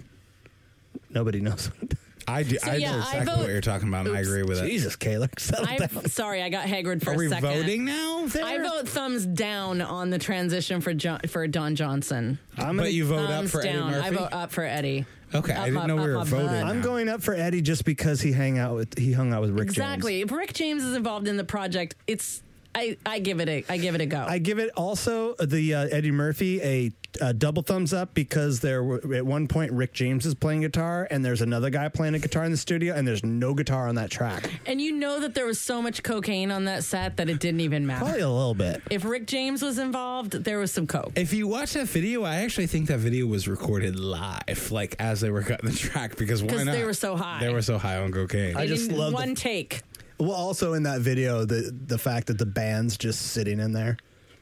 Nobody knows. I do. So, I yeah, know I exactly vote- what you're talking about, and I Oops. agree with it. Jesus, Kayla, settle I down. sorry, I got Haggard for Are a we second. voting now? There? I vote thumbs down on the transition for John, for Don Johnson. I'm But gonna- you vote up Thumbs for down. Eddie I Murphy. vote up for Eddie. Okay, Up, I didn't up, know we up, were up, voting. up. I'm now. going up for Eddie just because he hang out with he hung out with Rick Exactly. James. If Rick James is involved in the project, it's I, I give it a I give it a go. I give it also the uh, Eddie Murphy a, a double thumbs up because there were at one point Rick James is playing guitar and there's another guy playing a guitar in the studio and there's no guitar on that track. and you know that there was so much cocaine on that set that it didn't even matter. Probably a little bit. If Rick James was involved, there was some coke. If you watch that video, I actually think that video was recorded live, like as they were cutting the track. Because why 'Cause not? they were so high. They were so high on cocaine. I just In love the- one take. Well, also in that video, the the fact that the band's just sitting in there.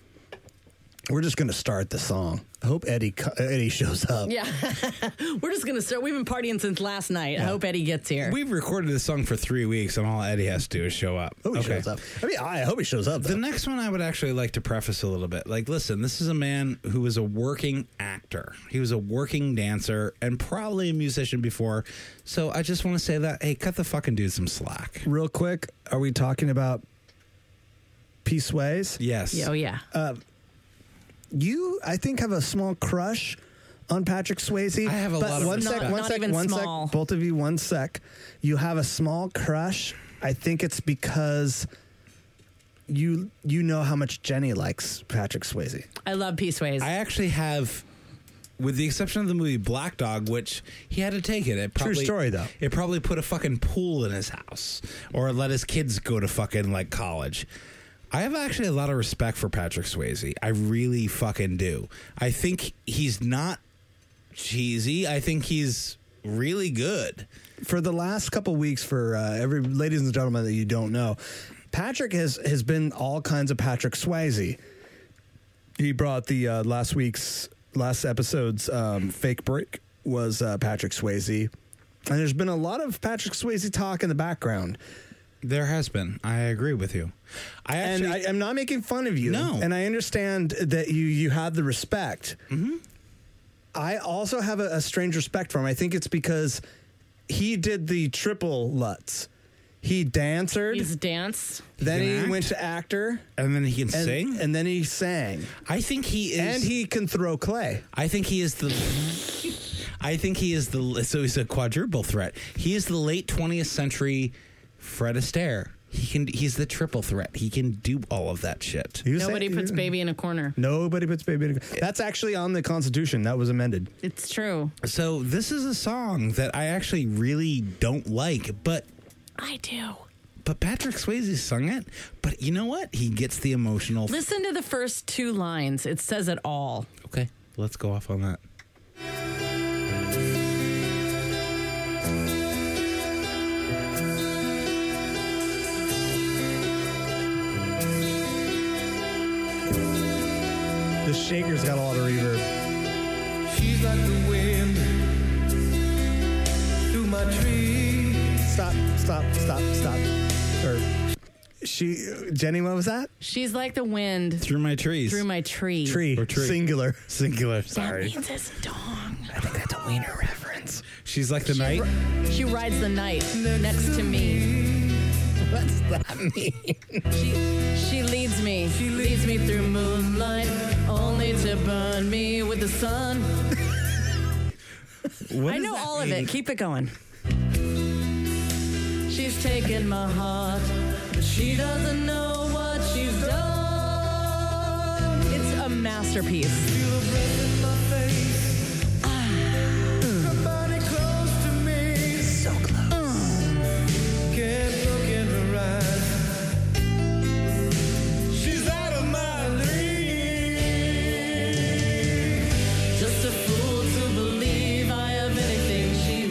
We're just going to start the song. I hope Eddie co- Eddie shows up. Yeah. We're just going to start. We've been partying since last night. I hope Eddie gets here. We've recorded this song for three weeks, and all Eddie has to do is show up. I hope he shows up. I mean, I hope he shows up. The Though. next one I would actually like to preface a little bit. Like, listen, this is a man who was a working actor. He was a working dancer and probably a musician before. So I just want to say that, hey, cut the fucking dude some slack. Real quick, are we talking about Peace Ways? Yes. oh, yeah. You, I think, have a small crush on Patrick Swayze. I have a but lot of one respect. sec, one Not sec, even one small. sec. Both of you, one sec. You have a small crush. I think it's because you you know how much Jenny likes Patrick Swayze. I love Peace Ways. I actually have, with the exception of the movie Black Dog, which he had to take it. It True probably, story, though. It probably put a fucking pool in his house or let his kids go to fucking like college. I have actually a lot of respect for Patrick Swayze. I really fucking do. I think he's not cheesy. I think he's really good. For the last couple weeks, for uh, every ladies and gentlemen that you don't know, Patrick has has been all kinds of Patrick Swayze. He brought the uh, last week's last episode's um, fake break was uh, Patrick Swayze, and there's been a lot of Patrick Swayze talk in the background. There has been. I agree with you. I actually, And I, I'm not making fun of you. No. And I understand that you you have the respect. Mm-hmm. I also have a, a strange respect for him. I think it's because he did the triple Lutz. He dancered, He's danced. then can he act, went to actor, and then he can and, sing. and then he sang. I think he is, And he can throw clay. I think he is the. I think he is the. So he's a quadruple threat. He is the late twentieth century Fred Astaire. He can. He's the triple threat. He can do all of that shit. You Nobody say- puts baby in a corner. Nobody puts baby in a... That's actually on the Constitution. That was amended. It's true. So this is a song that I actually really don't like, but I do. but Patrick Swayze sung it. But you know what? He gets the emotional. Listen to the first two lines. It says it all. Okay, let's go off on that. The shaker's got a lot of reverb. She's like the wind through my tree. Stop, stop, stop, stop. Or she, Jenny, what was that? She's like the wind Through my trees. through my tree. Tree. Or tree. Singular. Singular. That Sorry. means it's dong. I think that's a wiener reference. difference. She's like the night. She rides the night next to me. What's that mean? She, she leads me. She leads me through moonlight, only to burn me with the sun. What I does know that all mean? of it. Keep it going. She's taken my heart, but she doesn't know what she's done. It's a masterpiece. Feel a breath in my face. Her body close to me. So close. Can't look in her eyes. She's out of my league. Just a fool to believe I have anything she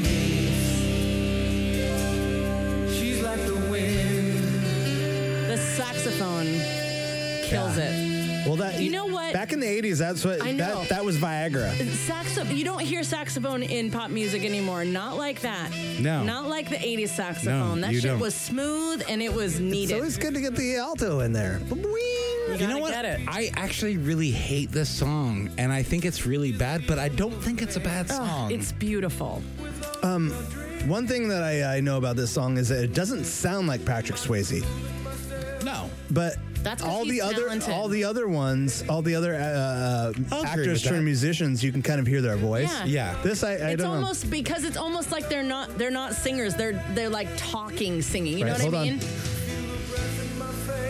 needs. She's like the wind. The saxophone kills it. Well, that You know what? Back in the eighties, that's what I know. that that was Viagra. Saxo- you don't hear saxophone in pop music anymore. Not like that. No. Not like the eighties saxophone. No, that you shit don't. was smooth and it was It's needed. always good to get the alto in there. You You gotta know what? get it. I actually really hate this song, and I think it's really bad, but I don't think it's a bad Ugh, song. it's beautiful. One thing that I, I know about this song is that it doesn't sound like Patrick Swayze, no. but That's 'cause all he's the other talented. all the other ones, all the other uh, I'll agree actors with that. turned musicians, you can kind of hear their voice. Yeah. Yeah. This I, I It's don't almost because it's almost like they're not they're not singers. They're they're like talking singing. You Right, know what hold I on. mean? know.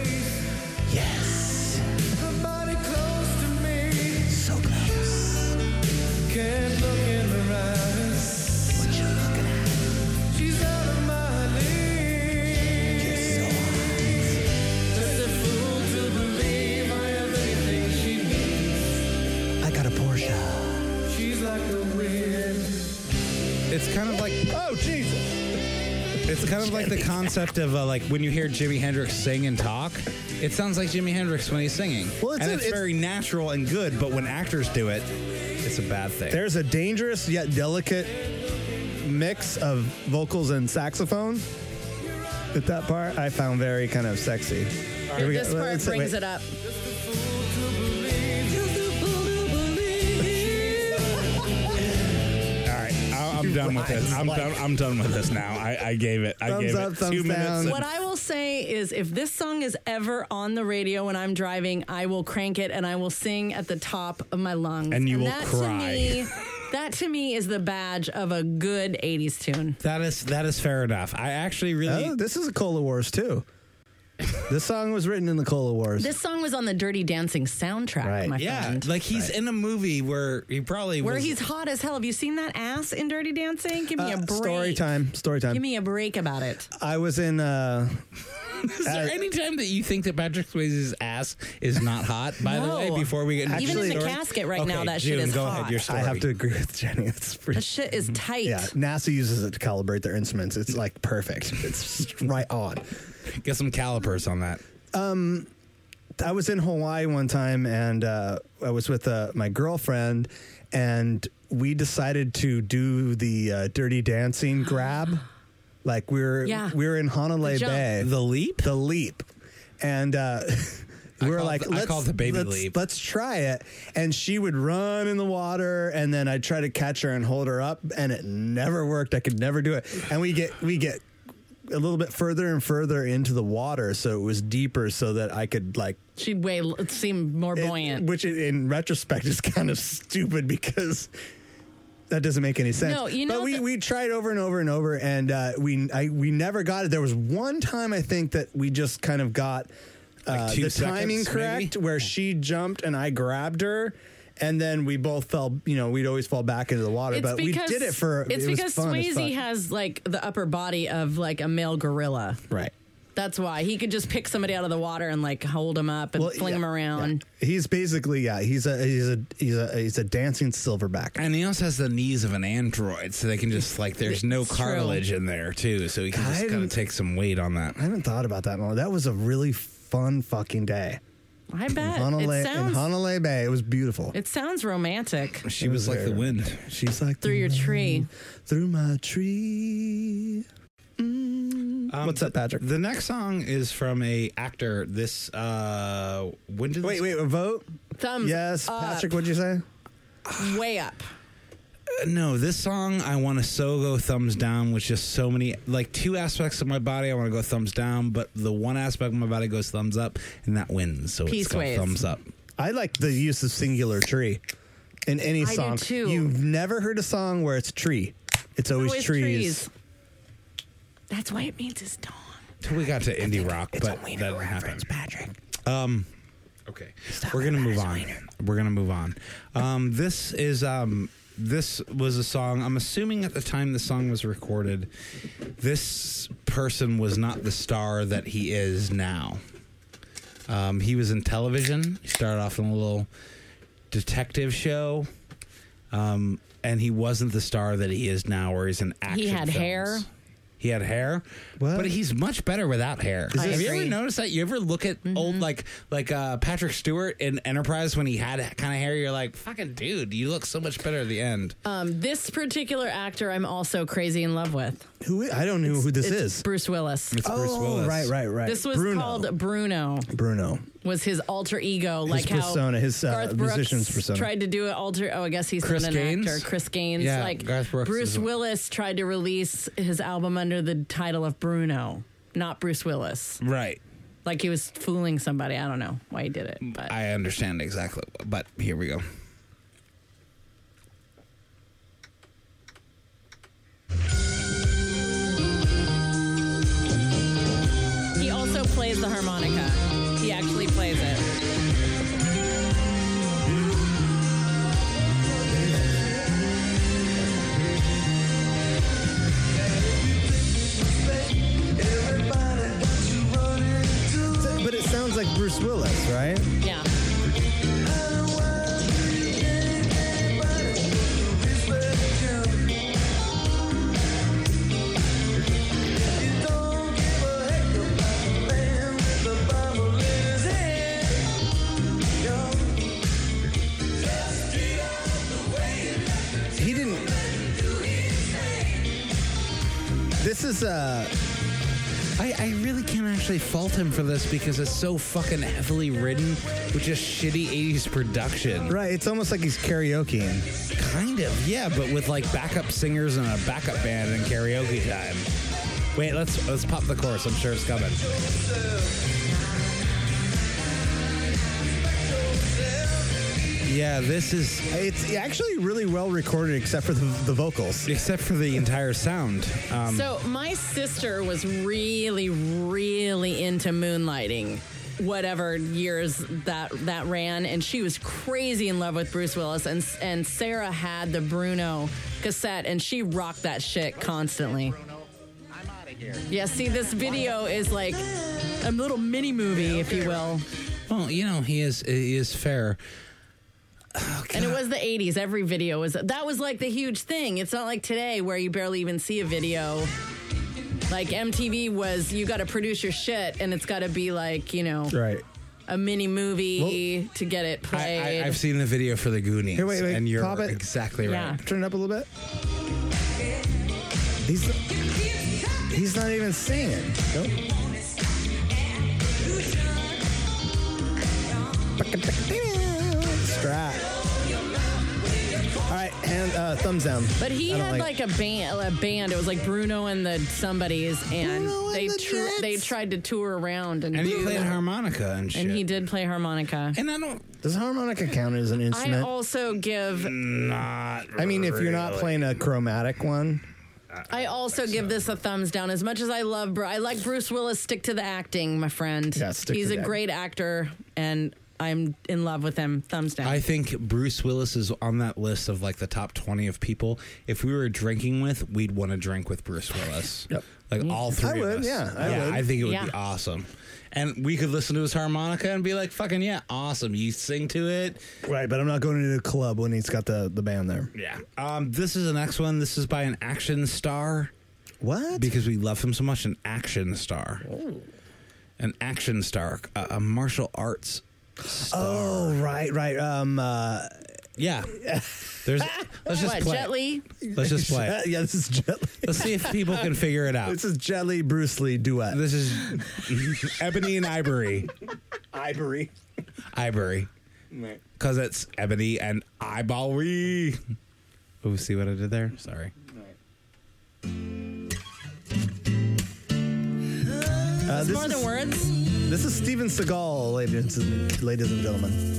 Yes, Her body close to me. so close. Can't look in her eyes. What you looking at? She's out of my league. So Just a fool to believe I have anything she needs. I got a Porsche. She's like the wind. It's kind of like Oh Jesus! it's kind of like the concept of uh, like when you hear Jimi Hendrix sing and talk. It sounds like Jimi Hendrix when he's singing, Well, it's and a- it's, it's- very natural and good. But when actors do it, it's a bad thing. There's a dangerous yet delicate mix of vocals and saxophone. At that part, I found very kind of sexy. Here we go. This part Let's- brings wait. it up. All right, I, I'm done with this. I'm like- done. I'm done with this now. I, I gave it. I Thumbs gave up, it thumbs two minutes. down. and- What I will say is if this song is ever on the radio when I'm driving, I will crank it and I will sing at the top of my lungs. And you will that cry. To me, that to me is the badge of a good eighties tune. That is that is fair enough. I actually really. Oh, this is a Cola Wars too. This song was written in the Cola Wars. This song was on the Dirty Dancing soundtrack, Right. my yeah, friend. like he's in a movie where he probably Where was, he's hot as hell. Have you seen that ass in Dirty Dancing? Give me a Uh, break. story time. Story time. Give me a break about it. I was in. Uh, Is there any time that you think that Patrick Swayze's ass is not hot? By the No. way, before we get into Even in the story? casket right now, Okay, that shit June, is go hot. ahead. Your story. I have to agree with Jenny. It's pretty. That shit is tight. Yeah, NASA uses it to calibrate their instruments. It's like perfect. It's right on. get some calipers on that. I was in Hawaii one time, and uh, I was with uh, my girlfriend, and we decided to do the uh, Dirty Dancing grab. Like we were, Yeah. we were in Honolulu The jump. Bay, The leap? the leap, and uh, we were call it like, the- I let's, call it the baby let's, leap. let's try it. And she would run in the water, and then I'd try to catch her and hold her up, and it never worked. I could never do it. And we get we get a little bit further and further into the water, so it was deeper, so that I could like. She'd way it seemed more It- buoyant. which in retrospect is kind of stupid because that doesn't make any sense. No, you know but we, the- we tried over and over and over, and uh, we I, we never got it. There was one time I think that we just kind of got uh, Like two the seconds, timing correct, maybe? where she jumped and I grabbed her. And then we both fell, you know, we'd always fall back into the water. It's but we because- did it for, It's it was because fun as Swayze fuck. has like the upper body of like a male gorilla. Right. That's why he could just pick somebody out of the water and like hold him up and Well, fling yeah, him around. yeah. He's basically, yeah, he's a, he's a, he's a, he's a dancing silverback. And he also has the knees of an android, so they can just like there's no It's true. cartilage in there too, so he can I just kind didn't- of take some weight on that. I haven't thought about that more. That was a really fun fucking day. I bet Honolulu, it in sounds Honolulu Bay. It was beautiful. it sounds romantic She was like the wind. She's like through the your wind tree. through my tree. Um, What's up, Patrick? The next song is from a actor. This uh, when did Wait, this- wait, a vote? Thumbs Yes, up, Patrick. What'd you say? way up. No, this song I want to so go thumbs down with just so many, like two aspects of my body I want to go thumbs down, but the one aspect of my body goes thumbs up, and that wins. So Peace it's called ways. thumbs up. I like the use of singular tree in any I do song. too. You've never heard a song where it's tree. It's always, Always trees. trees. That's why it means it's dawn. Till we got to indie rock, but that didn't happen. Patrick. Um, okay, we're gonna move on. We're gonna move on. Um, this is um, this was a song. I'm assuming at the time the song was recorded, this person was not the star that he is now. Um, he was in television. He started off in a little detective show, um, and he wasn't the star that he is now, where he's in action. He had films. hair. He had hair, What? but he's much better without hair. I Have you ever agree. noticed that? You ever look at old like like uh, Patrick Stewart in Enterprise when he had that kind of hair? You're like, fucking dude, you look so much better at the end. Um, this particular actor, I'm also crazy in love with. Who? I- I don't know who this It's is. Bruce Willis. It's Bruce Oh, Willis. right, right, right. This was Bruno. called Bruno. Bruno. Was his alter ego, like how persona, his, uh, Garth Brooks musician's persona. tried to do it alter. Oh, I guess he's Chris not an Gaines? actor. Chris Gaines, Yeah, like Garth Brooks Bruce is a- Willis tried to release his album under the title of Bruno, not Bruce Willis. Right. Like he was fooling somebody. I don't know why he did it, but I understand exactly, but here we go. he also plays the harmonica. He actually plays it. But it sounds like Bruce Willis, right? Yeah. He didn't. This is uh I, I really can't actually fault him for this because it's so fucking heavily written with just shitty eighties production. right. It's almost like he's karaokeing. Kind of, yeah, but with like backup singers and a backup band and karaoke time. Wait, let's let's pop the chorus. I'm sure it's coming. Yeah, this is It's actually really well recorded, except for the, the vocals. except for the entire sound. Um, So my sister was really, really into moonlighting, whatever years that that ran, and she was crazy in love with Bruce Willis. And and Sarah had the Bruno cassette, and she rocked that shit constantly. Yeah, see, this video is like a little mini movie, if you will. well, you know, he is he is fair. And it was the eighties. Every video was that was like the huge thing. It's not like today where you barely even see a video. Like M T V was, you got to produce your shit, and it's got to be like, you know, Right. a mini movie to get it I, played. I, I've seen the video for the Goonies, Here, wait, wait, and you're pop it. exactly right. Yeah. Turn it up a little bit. He's he's not even singing. Nope. Strat. All right, hand uh, thumbs down. but he I don't had like, a band. A band. It was like Bruno and the Somebodies, and Bruno and they the tr- Jets. they tried to tour around and, And he do played that. harmonica and shit. And he did play harmonica. And I don't Does harmonica count as an I instrument? also give not. I mean, if you're not really. playing a chromatic one. I also give this a thumbs down. As much as I love, Bru- I like Bruce Willis. Stick to the acting, my friend. Yeah, stick He's to a the great actor, and I'm in love with him. Thumbs down. I think Bruce Willis is on that list of like the top twenty of people. If we were drinking with, we'd want to drink with Bruce Willis. Yep. Like all three I of would, us. yeah, I yeah, would. I think it would Yeah. be awesome. And we could listen to his harmonica and be like, fucking yeah, awesome. You sing to it. Right, but I'm not going to the club when he's got the, the band there. Yeah. Um, this is the next one. This is by an action star What? because we love him so much. An action star. An action star. A, a martial arts star. Oh, right, right. Um, uh, Yeah. There's. Let's just what, play. Jet it. Li? Let's just play. it. yeah, this is Jet Li. Let's see if people can figure it out. This is Jet Li Bruce Lee duet. This is Ebony and Ivory. Ivory. Ivory. Because it's Ebony and Ivory. Oh, see what I did there? Sorry. Uh, It's this more is- than words. This is Steven Seagal, ladies and, ladies and gentlemen.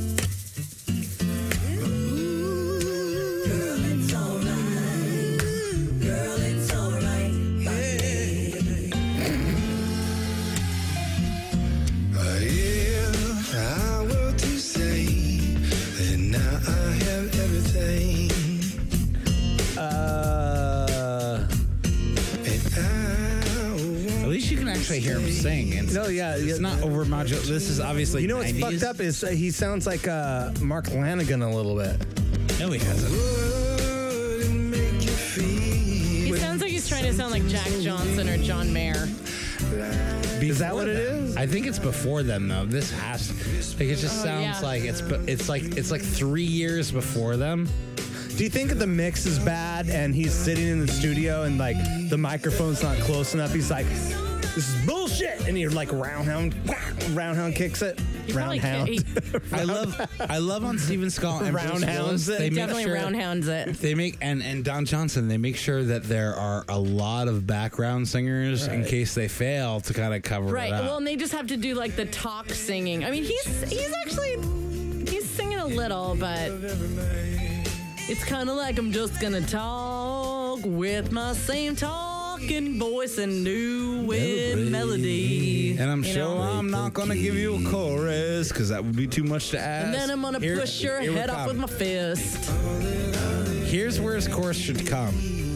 Uh, At least you can actually hear him sing. It's, No, yeah, it's yeah. not over modulated. This is obviously you know what's nineties. fucked up is uh, he sounds like uh, Mark Lanigan a little bit. No, he hasn't. He sounds like he's trying to sound like Jack Johnson or John Mayer. Is that what it is? I think it's before them though. This has like it just Oh, sounds yeah. like it's bu- it's like it's like three years before them. Do you think the mix is bad and he's sitting in the studio and like the microphone's not close enough? He's like, this is bullshit. And you're like roundhound, roundhound kicks it. He probably Roundhound. can't- he I love I love on Steven Skull and Bruce Roundhounds Willis, it. they make definitely sure roundhounds it. they make and and Don Johnson they make sure that there are a lot of background singers in case they fail to kind of cover Right. it up. Well, and they just have to do like the talk singing. I mean, he's he's actually he's singing a little, but it's kind of like I'm just gonna talk with my same talking voice and new with melody. And I'm you sure know? I'm not going to give you a chorus because that would be too much to ask. And then I'm gonna Here- push your here we head off with come. my fist. Here's where his chorus should come.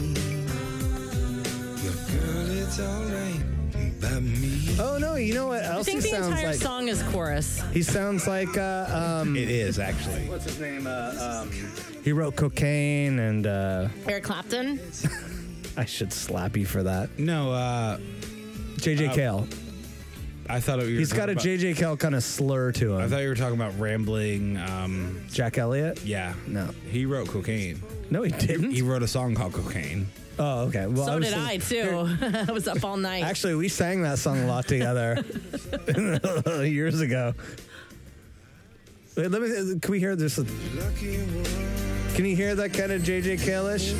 Oh no, you know what I else think he the sounds entire like? song is chorus. He sounds like uh, um, It is actually. what's his name? Uh, um, he wrote Cocaine and uh, Eric Clapton. I should slap you for that. No, uh, J J Cale. I thought it, you were He's got a talking J J Cale kind of slur to about- I him. thought you were talking about rambling. Um, Jack Elliott? yeah. No. He wrote Cocaine. No, he didn't. He wrote a song called Cocaine. Oh, okay. Well, So was did I too. I was up all night. Actually, we sang that song a lot together years ago. Wait, let me. Can we hear this? Can you hear that kind of J J Cale-ish?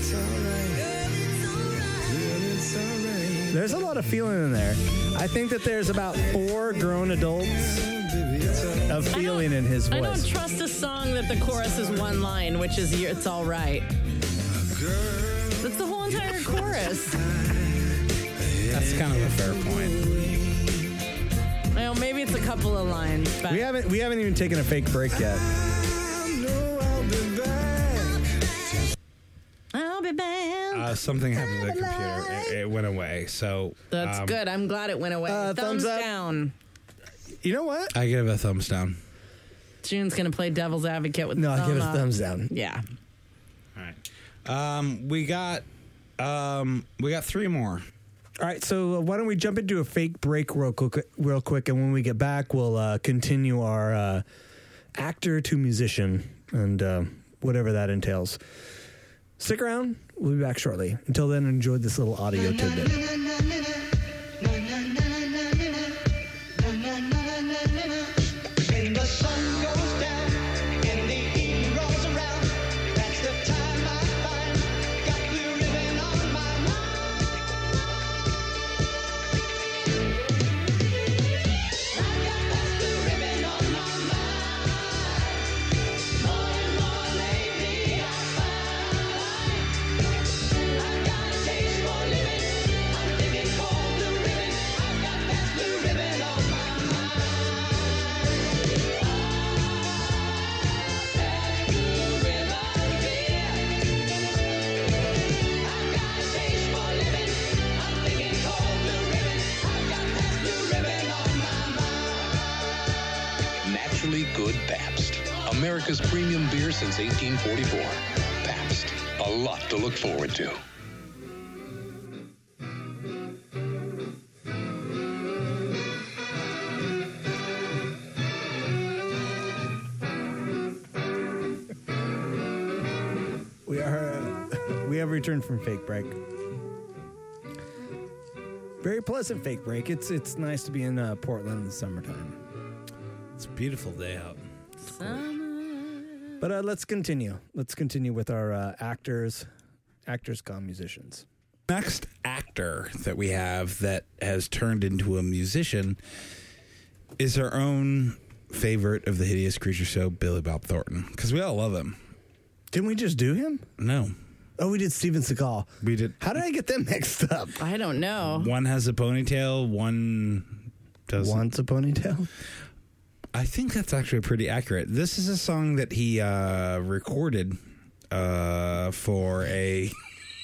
There's a lot of feeling in there. I think that there's about four grown adults of feeling in his I don't voice. trust a song that the chorus is one line, which is "It's all right." That's the whole entire chorus. That's kind of a fair point. Well, maybe it's a couple of lines, but We haven't. We haven't even taken a fake break yet. I'll be back. Uh, something happened to the computer. It, it went away. So That's um, good. I'm glad it went away. uh, thumbs thumbs up. down. You know what? I give it a thumbs down. June's gonna play devil's advocate with. No, the I give it a thumb up. thumbs down. Yeah. All right. Um, we got um, we got three more. All right, so uh, why don't we jump into a fake break real quick, real quick, and when we get back, we'll uh, continue our uh, actor to musician and uh, whatever that entails. Stick around. We'll be back shortly. Until then, enjoy this little audio tidbit. When the sun goes down and the evening rolls around, that's the time I find got blue ribbon on my mind. I've got that blue ribbon on my mind. More and more lately I find I've got a taste for living. I'm digging for blue ribbon. I've got that blue ribbon on my mind. Naturally good Pabst. America's premium beer since eighteen forty-four. Pabst. A lot to look forward to. We are uh, we have returned from fake break. Very pleasant fake break. It's it's nice to be in uh, Portland in the summertime. It's a beautiful day out. But uh, let's continue. Let's continue with our uh, actors Actors, com, musicians. Next actor that we have that has turned into a musician is our own favorite of the Hideous Creature Show, Billy Bob Thornton, because we all love him. Didn't we just do him? No, Oh, we did Steven Seagal. we did. How did I get them mixed up? I don't know. One has a ponytail, one doesn't. Once a ponytail? I think that's actually pretty accurate. This is a song that he uh, recorded uh, for a.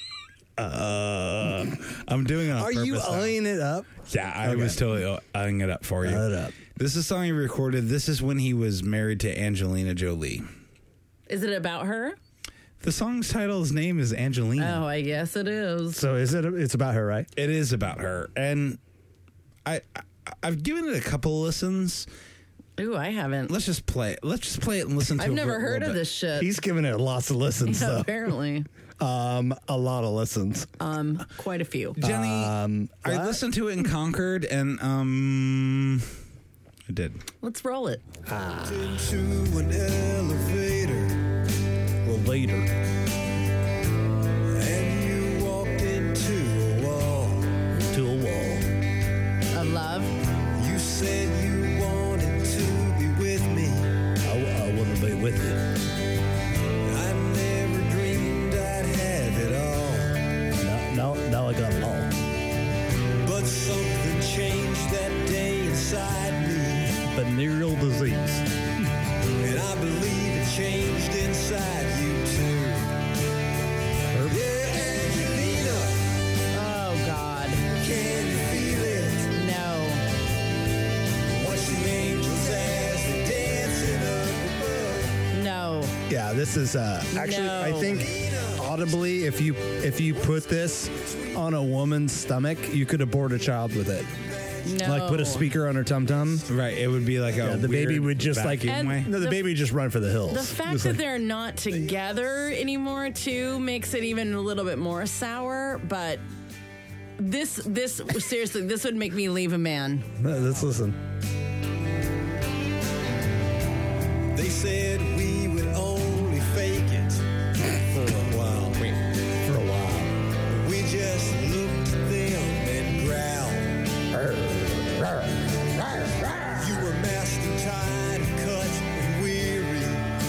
Uh, I'm doing it on Are you purpose now. eyeing it up? Yeah, I Okay. was totally eyeing it up for you. Eye it up. This is a song he recorded. This is when he was married to Angelina Jolie. Is it about her? The song's title's name is Angelina. Oh, I guess it is. So is it? It's about her, right? It is about her, and I, I I've given it a couple listens. Ooh, I haven't. Let's just play it. Let's just play it and listen to it. I've for never a heard little of bit. this shit. He's giving it lots of listens, Yeah, though. apparently. Um, a lot of listens. Um, quite a few. Jenny, Um, I what? listened to it in Concord, and um, I did. Let's roll it. Into an elevator, Well, later. and you walked into a wall. To a wall. Of love. You said you wanted to be with me. I, I want to be with you. I never dreamed I'd have it all. Now, now, now I got it all. But something changed that day inside me. Venereal disease. And I believe it changed inside you too. Yeah, Angelina, Oh, God. can you feel it? No. Watch the angels as they're dancing up above. No. Yeah, this is uh, actually. No. I think audibly, if you if you put this on a woman's stomach, you could abort a child with it. No. Like put a speaker on her tum tum. Right, it would be like a Yeah, the baby weird would just like vacuum And- way. no, the, The- baby would just run for the hills. The fact Just that like- they're not together anymore, too, makes it even a little bit more sour. But this, this, seriously, this would make me leave a man. Let's listen. They said we would only fake it for a while. For a while. We just looked at them and growled. You were master tied, cut, and weary.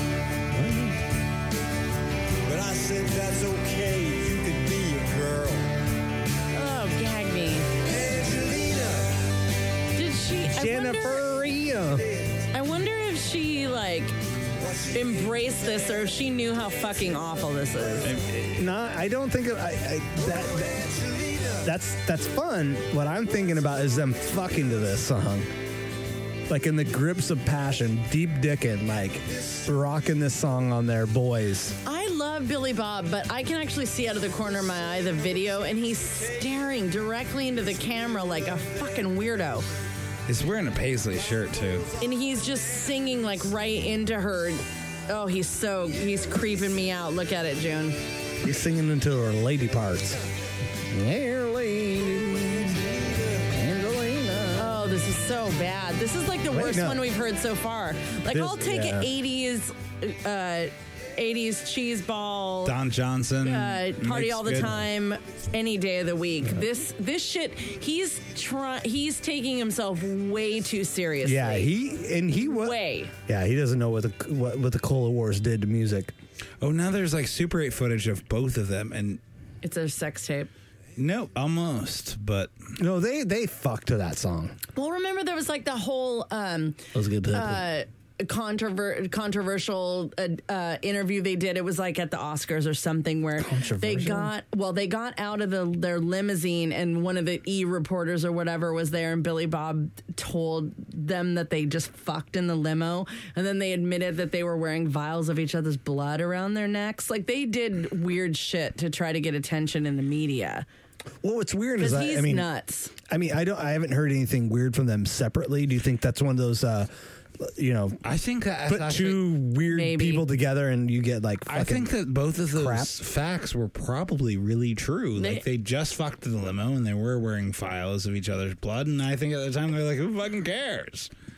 But I said that's okay, you could be a girl. Oh, gag me. Angelina, Did she? I Jennifer Ria. Wonder, I wonder if she, like, embraced this or if she knew how fucking awful this is. No, I don't think of, I, I, that, that that's that's fun. What I'm thinking about is them fucking to this song, like in the grips of passion, deep dicking, like rocking this song on their boys. I love Billy Bob, but I can actually see out of the corner of my eye the video, and he's staring directly into the camera like a fucking weirdo. He's wearing a paisley shirt too. And he's just singing like right into her. Oh, he's so, he's creeping me out. Look at it, June. He's singing into her lady parts. Yeah, lady. Angelina. Oh, this is so bad. This is like the Wait, worst no. one we've heard so far. Like, This- I'll take yeah. an eighties, uh, eighties cheese ball. Don Johnson. Uh, party makes all the good- time, any day of the week. This this shit, he's trying. He's taking himself way too seriously. Yeah, he and he was. way. Yeah, he doesn't know what the what, what the Cola Wars did to music. Oh, now there's like Super eight footage of both of them, and It's a sex tape. no, almost, but No, they they fucked to that song. Well, remember there was like the whole um, That was a good. uh, controver- controversial uh, uh, interview they did. It was like at the Oscars or something where they Controversial? got well, they got out of the their limousine, and one of the E reporters or whatever was there, and Billy Bob told them that they just fucked in the limo, and then they admitted that they were wearing vials of each other's blood around their necks. Like they did weird shit to try to get attention in the media well, what's weird is because I, he's I mean, nuts. I mean, I don't. I haven't heard anything weird from them separately. Do you think that's one of those? Uh, you know, I think that put actually- two weird Maybe. people together and you get like. I Fucking, think that both of those crap. facts were probably really true. They- like they just fucked in the limo and they were wearing vials of each other's blood, and I think at the time they're like, "Who fucking cares?"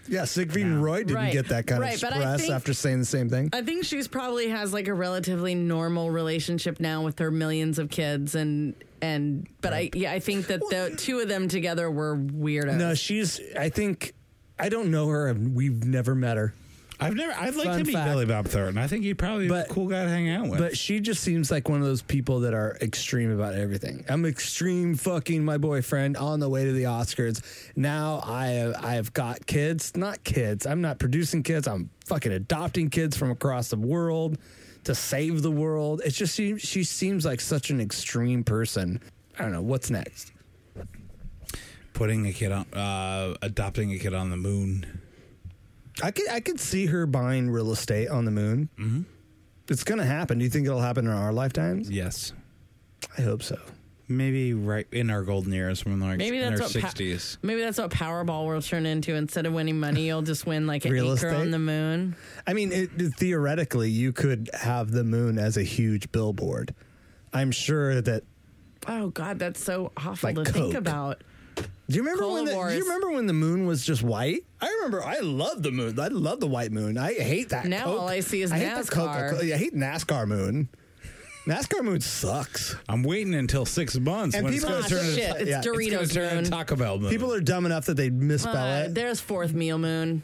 Yeah, Sigvin Roy didn't Right. get that kind Right, of but I express think- after saying the same thing. I think she's probably has like a relatively normal relationship now with her millions of kids, and and but I yeah I think that the two of them together were weirdos. No, she's. I think I don't know her. and We've never met her. I've never. I'd like Fun to meet fact. Billy Bob Thornton. I think he'd probably But- be a cool guy to hang out with. But she just seems like one of those people that are extreme about everything. I'm extreme fucking my boyfriend on the way to the Oscars. Now I have, I have got kids, not kids. I'm not producing kids. I'm fucking adopting kids from across the world to save the world. It's just she, she seems like such an extreme person. I don't know what's next. Putting a kid on, uh, adopting a kid on the moon. I could I could see her buying real estate on the moon. Mm-hmm. It's gonna happen. Do you think it'll happen in our lifetimes? Yes, I hope so. maybe right in our golden years, when like Maybe in that's our what pa- sixties. maybe that's what Powerball will turn into. Instead of winning money, you'll just win like an Real acre estate? on the moon. I mean, it, theoretically, you could have the moon as a huge billboard. I'm sure that. Oh God, that's so awful Like to think Coke. about. Do you remember Cola when? The, do Wars. you remember when the moon was just white? I remember. I love the moon. I love the white moon. I hate that. Now Coke. all I see is I hate the NASCAR. Coca- I hate NASCAR moon. NASCAR moon sucks. I'm waiting until six months And when people- it's Ah, going to turn shit, into, it's yeah, it's gonna Doritos turn moon. into Taco Bell moon. People are dumb enough that they misspell Uh, it. there's fourth meal moon.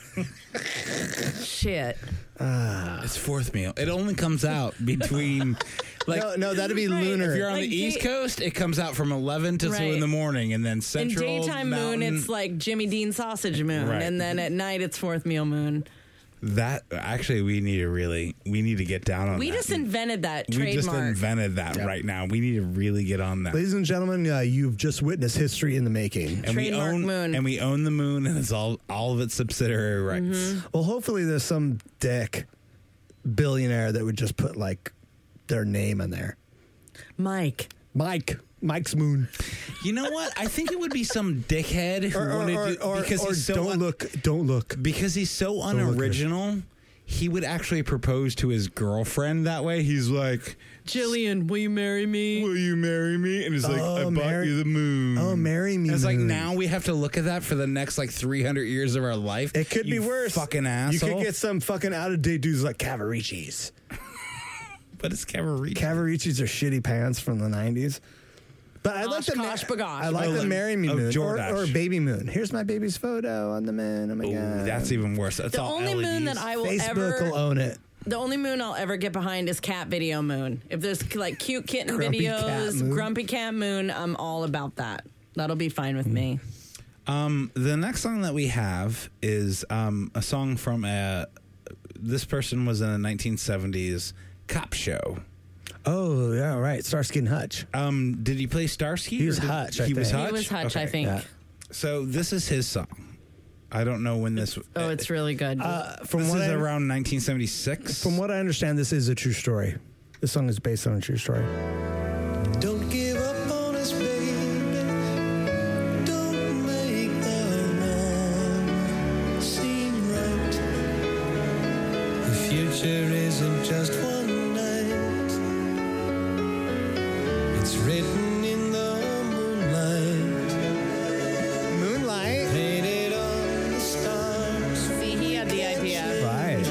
Shit. It's fourth meal. It only comes out between like no, no, that'd be Right. lunar. if you're on Like the East day- Coast, it comes out from eleven to two Right. in the morning, and then In Central daytime Mountain, moon, it's like Jimmy Dean sausage moon, Right. and then at night it's fourth meal moon. that. Actually, we need to really we need to get down on. We that. just invented that we just trademark. invented that right now. We need to really get on that. Ladies and gentlemen, uh, you've just witnessed history in the making. And we Trademark own moon. and we own the moon, and it's all all of its subsidiary rights. Mm-hmm. Well, hopefully there's some dick billionaire that would just put like their name in there. Mike. Mike. Mike's moon. You know what? I think it would be some dickhead who Or, or, wanted or, to or, because or he's so don't un- look. Don't look. because he's so look at it. unoriginal. He would actually propose to his girlfriend that way. He's like, Jillian, will you marry me? "Will you marry me?" And he's like, Oh, "I bought marry- you the moon." Oh, marry me, And it's like moon. now we have to look at that for the next like three hundred years of our life. It could You be worse. Fucking You asshole. could get some fucking out of date dudes like Cavaricci's. but it's Cavaricci. Cavaricci's are shitty pants from the nineties. But I like the Oshkosh bagosh. I like Oh, the like- marry me oh, moon or, Jordache. or baby moon. Here's my baby's photo on the moon. Oh my Ooh, god, that's even worse. That's The all only L E Ds. moon that I will Facebook ever will own it. the only moon I'll ever get behind is cat video moon. If there's like cute kitten Grumpy cat videos, moon. grumpy cat moon, I'm all about that. That'll be fine with me. Um, the next song that we have is um, a song from a. This person was in a nineteen seventies cop show. Oh yeah, right. Starsky and Hutch. Um, did he play Starsky? He or was did- Hutch, I He was think. Hutch. He was Hutch, I Okay. think. Yeah. So this is his song. I don't know when this. Oh, it's really good. Uh, from This what is I, around nineteen seventy-six. from what I understand, this is a true story. This song is based on a true story. Don't give up on us, baby. Don't make the wrong seem right. The future isn't just one night. It's written in the moonlight, Moonlight. painted on the stars. See, he had the idea. Right.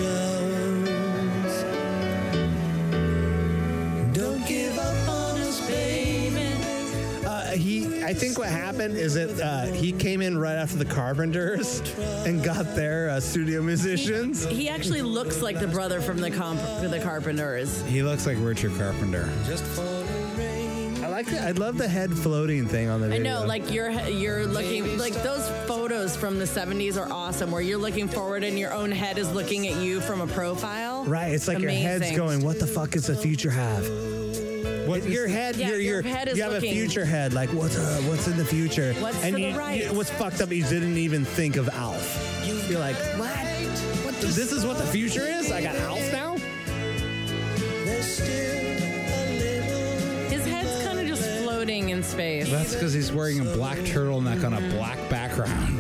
Don't give up on us, baby. Uh, he, I think what happened is that uh, he came in right after the Carpenters and got their uh, studio musicians. He actually looks like the brother from the comp- the Carpenters. He looks like Richard Carpenter. Just for the rain. I like it. I love the head floating thing on the I video. know, like you're you're looking like those photos from the seventies are awesome, where you're looking forward and your own head is looking at you from a profile. right. It's like your head's Amazing. going. What the fuck does the future have? What your head? Yeah, your, your your head is You have looking- a future head. Like what's uh, what's in the future? What's and to the you, right? you- what's fucked up? You didn't even think of Alf. You're like, what? What? the- this is what the future is? I got Alf now. There's still a little. His head's kind of just floating in space. That's because he's wearing a black turtleneck on a black background.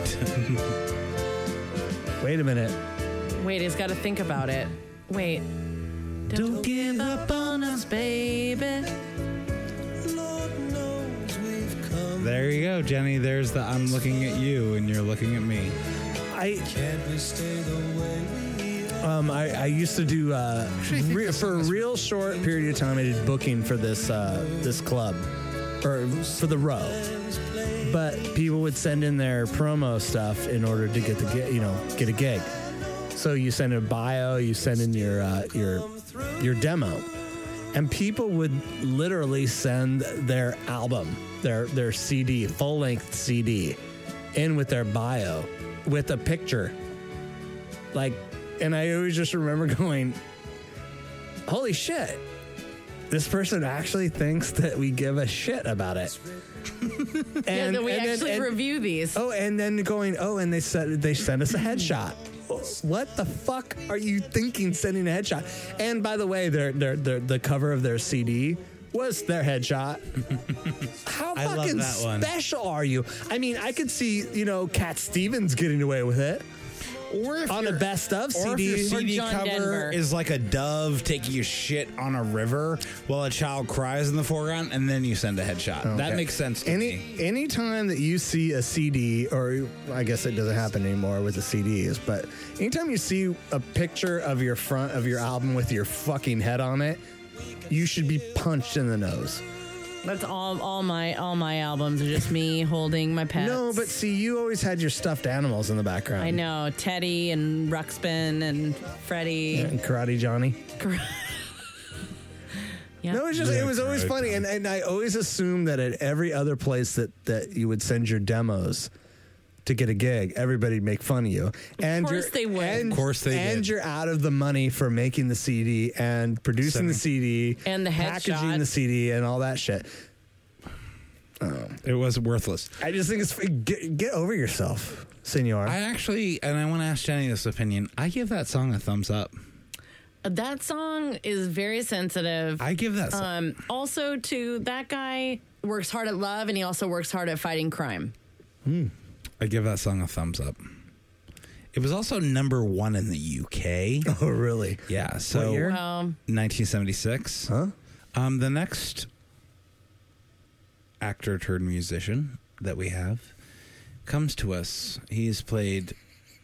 Wait a minute. Wait, he's got to think about it. Wait. Don't give up on us, baby. Lord knows we've come. There you go, Jenny. There's the I'm looking at you and you're looking at me. I Can't we stay the way we are? um I, I used to do uh, re- for a real short period of time. I did booking for this uh, this club or for the Row, but people would send in their promo stuff in order to get the gi- you know get a gig. So you send in a bio, you send in your uh, your your demo, and people would literally send their album, their their C D, full length C D, in with their bio, with a picture. Like, and I always just remember going, "Holy shit! This person actually thinks that we give a shit about it." and, yeah, that we and then- actually and- review these. Oh, and then going, oh, and they said they sent us a headshot. What the fuck are you thinking sending a headshot? And by the way, their their, their the cover of their C D was their headshot. How I love fucking that one. special are you? I mean, I could see, you know, Cat Stevens getting away with it. Or if On a your- best of or C D. if your Or C D John cover Denver. is like a dove taking a shit on a river while a child cries in the foreground, and then you send a headshot. That Okay. makes sense to Any me. any time that you see a C D, or I guess it doesn't happen anymore with the C Ds, but anytime you see a picture of your front of your album with your fucking head on it, you should be punched in the nose. That's all. All my all my albums are just me holding my pets. No, but see, you always had your stuffed animals in the background. I know Teddy and Ruxpin and Freddie. And Karate Johnny. Yeah. No, it was just it was Yeah, always Karate funny, and, and I always assumed that at every other place that that you would send your demos to get a gig, everybody'd make fun of you. And course you're- they would. And, Of course they And did. you're out of the money for making the C D and producing the C D And the packaging headshot. the C D and all that shit. It was worthless. I just think it's get, get over yourself, senor. I actually, and I want to ask Jenny this opinion. I give that song a thumbs up. That song is very sensitive. I give that song. Um, also, to that guy works hard at love, and he also works hard at fighting crime. I give that song a thumbs up. It was also number one in the U K. oh, really? Yeah, so What year? Well, nineteen seventy-six. Huh? Um, the next actor turned musician that we have comes to us. He's played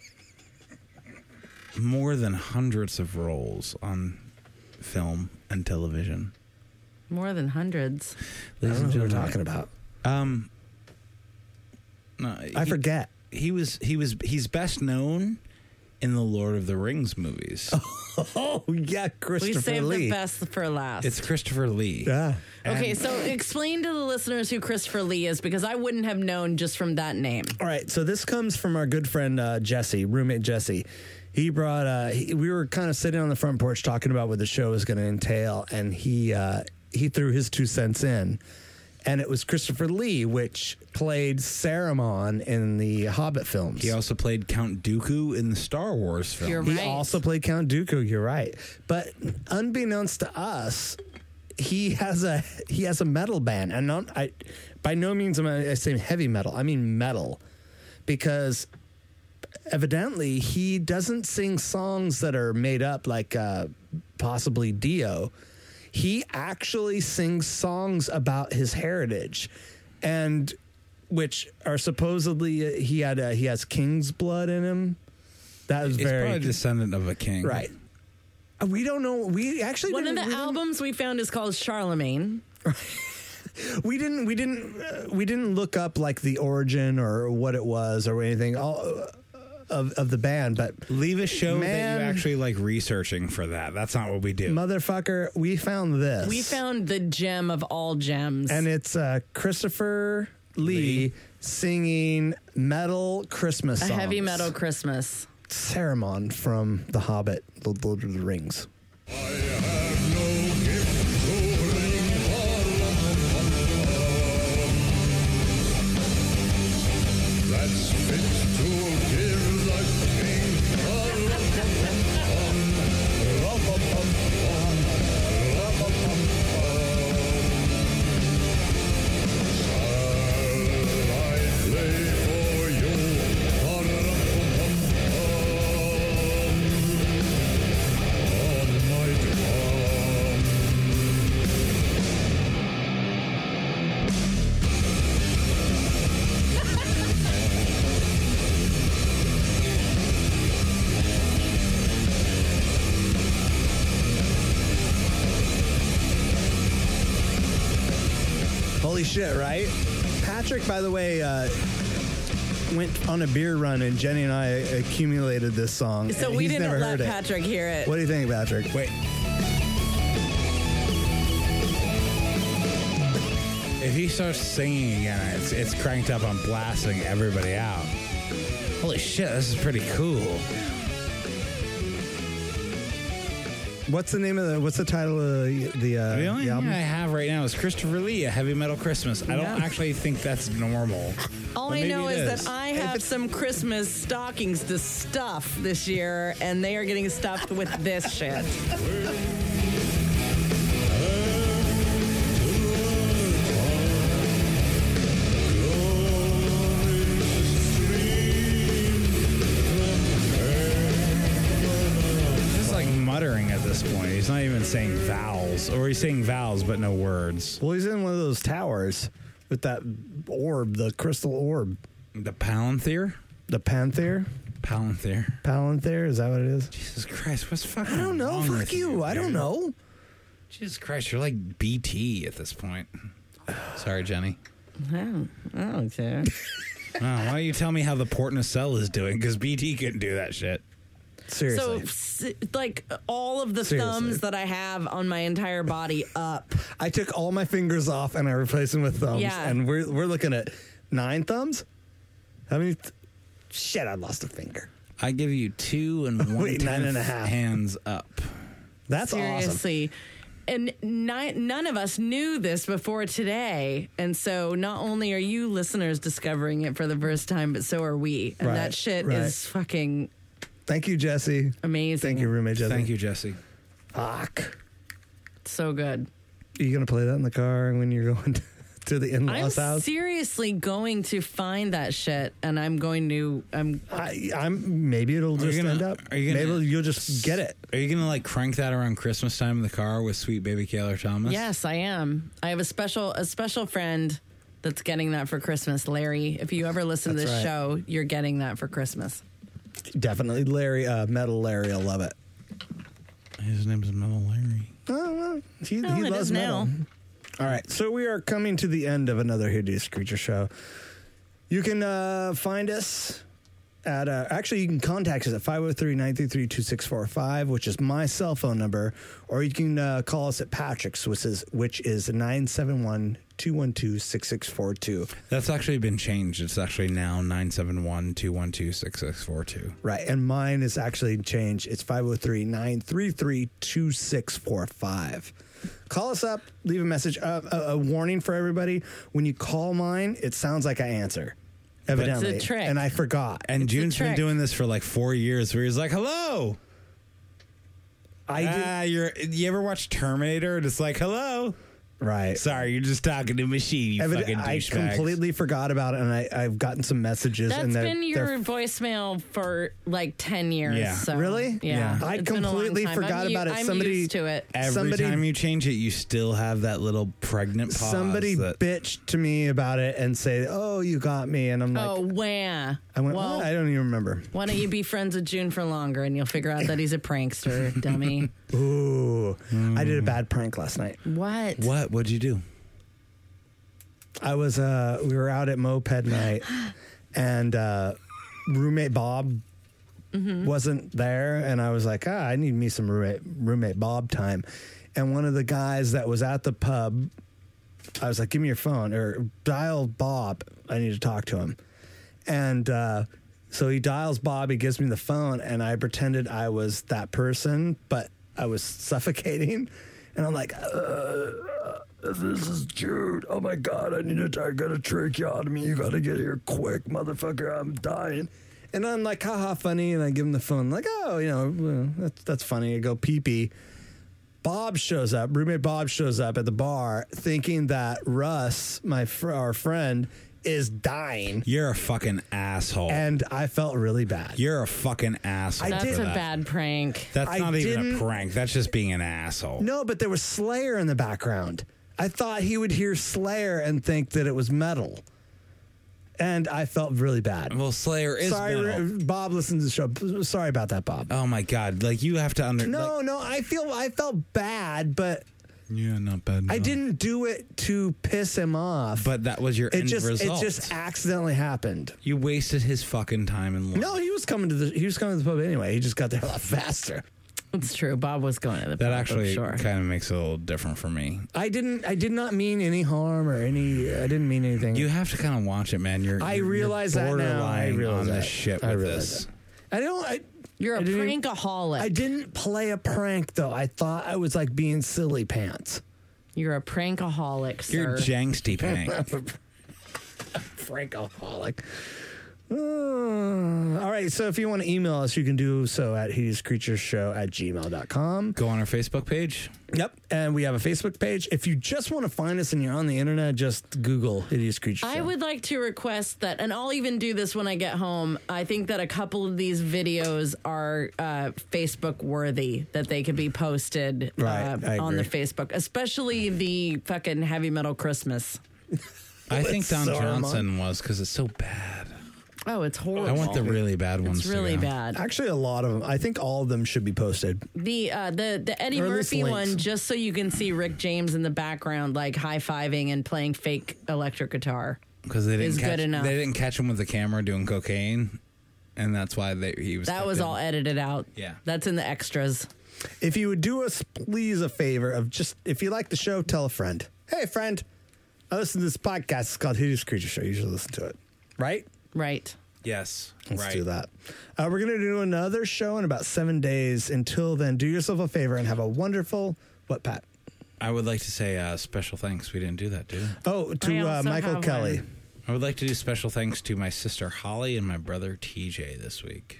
more than hundreds of roles on film and television. more than hundreds. I Ladies don't and know who we're gentlemen, talking about. Um, no, I he- forget. He was he was he's best known in the Lord of the Rings movies. Oh, yeah, We Christopher saved Lee. the best for last. It's Christopher Lee. Yeah. okay, And- so explain to the listeners who Christopher Lee is, because I wouldn't have known just from that name. All right, so this comes from our good friend uh, Jesse, roommate Jesse. He brought. Uh, he, we were kind of sitting on the front porch talking about what the show was going to entail, and he uh, he threw his two cents in, and it was Christopher Lee, which played Saruman in the Hobbit films. He also played Count Dooku in the Star Wars film. You're He right. also played Count Dooku. You're right, but unbeknownst to us, he has a he has a metal band, and not, I by no means am I saying heavy metal. I mean metal, because evidently he doesn't sing songs that are made up like uh, possibly Dio. He actually sings songs about his heritage, and which are supposedly uh, he had uh, he has king's blood in him. That was He's very probably a descendant of a king. right. Uh, We don't know. We actually One of didn't, the we albums we found is called Charlemagne. Didn't, we didn't. We didn't. Uh, we didn't look up like the origin or what it was or anything all, uh, of of the band. But Leave a show Man. that you actually like researching for that. That's not what we do. motherfucker, we found this. We found the gem of all gems. and it's uh, Christopher Lee, Lee. singing metal Christmas a songs. heavy metal Christmas. Saruman from The Hobbit, The Lord of the Rings. That's fit to give the king I play for you all night long. Holy shit, right? Patrick, by the way, uh, went on a beer run, and Jenny and I accumulated this song. So and we he's didn't never let heard it. Patrick hear it. What do you think, Patrick? Wait. If he starts singing again, it's, it's cranked up on blasting everybody out. Holy shit, this is pretty cool. What's the name of the? What's the title of the the, uh, The only the thing album? I have right now is Christopher Lee, A Heavy Metal Christmas. I don't Yeah. actually think that's normal. All But I maybe know it is, that I have some Christmas stockings to stuff this year, and they are getting stuffed with this shit. He's like muttering at this point. He's not even saying vowels, or he's saying vowels but no words. Well, he's in one of those towers with that orb, the crystal orb, The Palantir? the Panther. Palantir. Palantir, is that what it is? Jesus Christ, what's fucking I don't know. wrong Fuck with you. I don't dude? know. Jesus Christ, you're like B T at this point. Sorry, Jenny. I don't, I don't care. Oh, why don't you tell me how the Port Nacelle is doing? Because B T couldn't do that shit. Seriously. So, s- like, all of the Seriously. thumbs that I have on my entire body up. I took all my fingers off and I replaced them with thumbs. Yeah. And we're we're looking at nine thumbs. How many? Th- Shit, I lost a finger. I give you two and one Wait, nine and a half. hands up. That's awesome. Seriously. And ni- none of us knew this before today. And so not only are you listeners discovering it for the first time, but so are we. And Right, that shit right. is fucking Thank you, Jesse. amazing. Thank you, roommate Jesse. Thank you, Jesse. Fuck. So good. Are you gonna play that in the car when you're going to the I'm in-laws house? seriously going to find that shit, and I'm going to. I'm. I, I'm maybe it'll Are you just gonna- end up. are you gonna- maybe you'll just get it. Are you gonna like crank that around Christmas time in the car with sweet baby Kaylor Thomas? Yes, I am. I have a special a special friend that's getting that for Christmas, Larry. If you ever listen to That's this right. show, you're getting that for Christmas. Definitely, Larry. Uh, Metal Larry will love it. His name's Metal Larry. Oh, well, he, Well, he it loves is metal. now. All right, so we are coming to the end of another Hideous Creature show. You can uh, find us at, uh, actually, you can contact us at five oh three, nine three three, two six four five, which is my cell phone number, or you can uh, call us at Patrick's, which is, which is nine seven one, two one two, six six four two. That's actually been changed. It's actually now nine seven one, two one two, six six four two. Right, and mine is actually changed. It's five oh three, nine three three, two six four five. Call us up, leave a message. Uh, a, a warning for everybody: when you call mine, it sounds like I answer. Evidently, It's a trick. and I forgot. And It's a June's been trick. doing this for like four years where he's like, hello. I did Ah, you're, you ever watch Terminator? And it's like, hello. right. Sorry, you're just talking to a machine, you Evid- fucking I douchebags. completely forgot about it, and I, I've gotten some messages. That's and they're, been your they're- voicemail for like ten years. Yeah. So, Really? Yeah. Yeah. I It's been a long completely time. forgot I'm u- about it. I'm Somebody- used to it. Every somebody- time you change it, you still have that little pregnant pause. somebody that, bitched to me about it and say, "Oh, you got me," and I'm like, Oh, wah. I went, well, "What? I don't even remember." why don't you be friends with June for longer and you'll figure out that he's a prankster, dummy. Ooh, I did a bad prank last night. What? What? What'd you do? I was uh we were out at moped night and uh roommate Bob wasn't there, and I was like, ah, I need me some roommate roommate Bob time. And one of the guys that was at the pub, I was like, give me your phone or dial Bob. I need to talk to him. And uh so he dials Bob, he gives me the phone, and I pretended I was that person, but I was suffocating. And I'm like, uh, this is Jude. Oh my God, I need to, I got a tracheotomy. You got to get here quick, motherfucker. I'm dying. And I'm like, haha, funny. And I give him the phone, like, oh, you know, well, that's, that's funny. I go pee pee. Bob shows up, roommate Bob shows up at the bar thinking that Russ, my fr- our friend, is dying. You're a fucking asshole. And I felt really bad. You're a fucking asshole. I That's for a that. bad prank. That's I not even a didn't- prank. That's just being an asshole. No, but there was Slayer in the background. I thought he would hear Slayer and think that it was metal. And I felt really bad. Well, Slayer is Sorry, metal. Bob listens to the show. Sorry about that, Bob. Oh my God! Like you have to under. No, like, no, I feel I felt bad, but Yeah, not bad. I no. didn't do it to piss him off. But that was your it end just result. it just accidentally happened. You wasted his fucking time and life. No, he was coming to the he was coming to the pub anyway. He just got there a lot faster. It's true. Bob was going to the That pub, actually I'm sure. kind of makes it a little different for me. I didn't I did not mean any harm or any I didn't mean anything. You have to kind of watch it, man. You're I you're- realize that you're now. I borderline realize on that. this shit I with realize this. that. I don't I You're a I didn't even- prankaholic. I didn't play a prank though. I thought I was like being silly pants. You're a prankaholic, sir. You're jangsty pank. Frankaholic. Uh, all right, so if you want to email us, you can do so at hideouscreatureshow at gmail dot com. Go on our Facebook page. Yep, and we have a Facebook page. If you just want to find us and you're on the internet, just Google Hideous Creature Show. I would like to request that, and I'll even do this when I get home. I think that a couple of these videos are uh, Facebook worthy, that they could be posted Right, uh, I on the agree. Facebook, especially the fucking heavy metal Christmas. I think It's Don so Johnson was because it's so bad. Oh, it's horrible. I want the really bad ones. It's to really go. bad. Actually, a lot of them. I think all of them should be posted. The uh, the the Eddie Or at least Murphy links. one, just so you can see Rick James in the background, like high fiving and playing fake electric guitar. Because they is didn't catch, good enough. They didn't catch him with the camera doing cocaine, and that's why they, he was. That kept was in. all edited out. Yeah. That's in the extras. If you would do us, please, a favor of just, if you like the show, tell a friend. Hey, friend, I listen to this podcast. It's called Hideous Creature Show. You should listen to it. Right? Right. Yes, Let's right. do that. Uh, we're going to do another show in about seven days. Until then, do yourself a favor and have a wonderful, what, Pat? I would like to say uh, special thanks. We didn't do that, did we? Oh, I to uh, also Michael have Kelly. one. I would like to do special thanks to my sister Holly and my brother T J this week.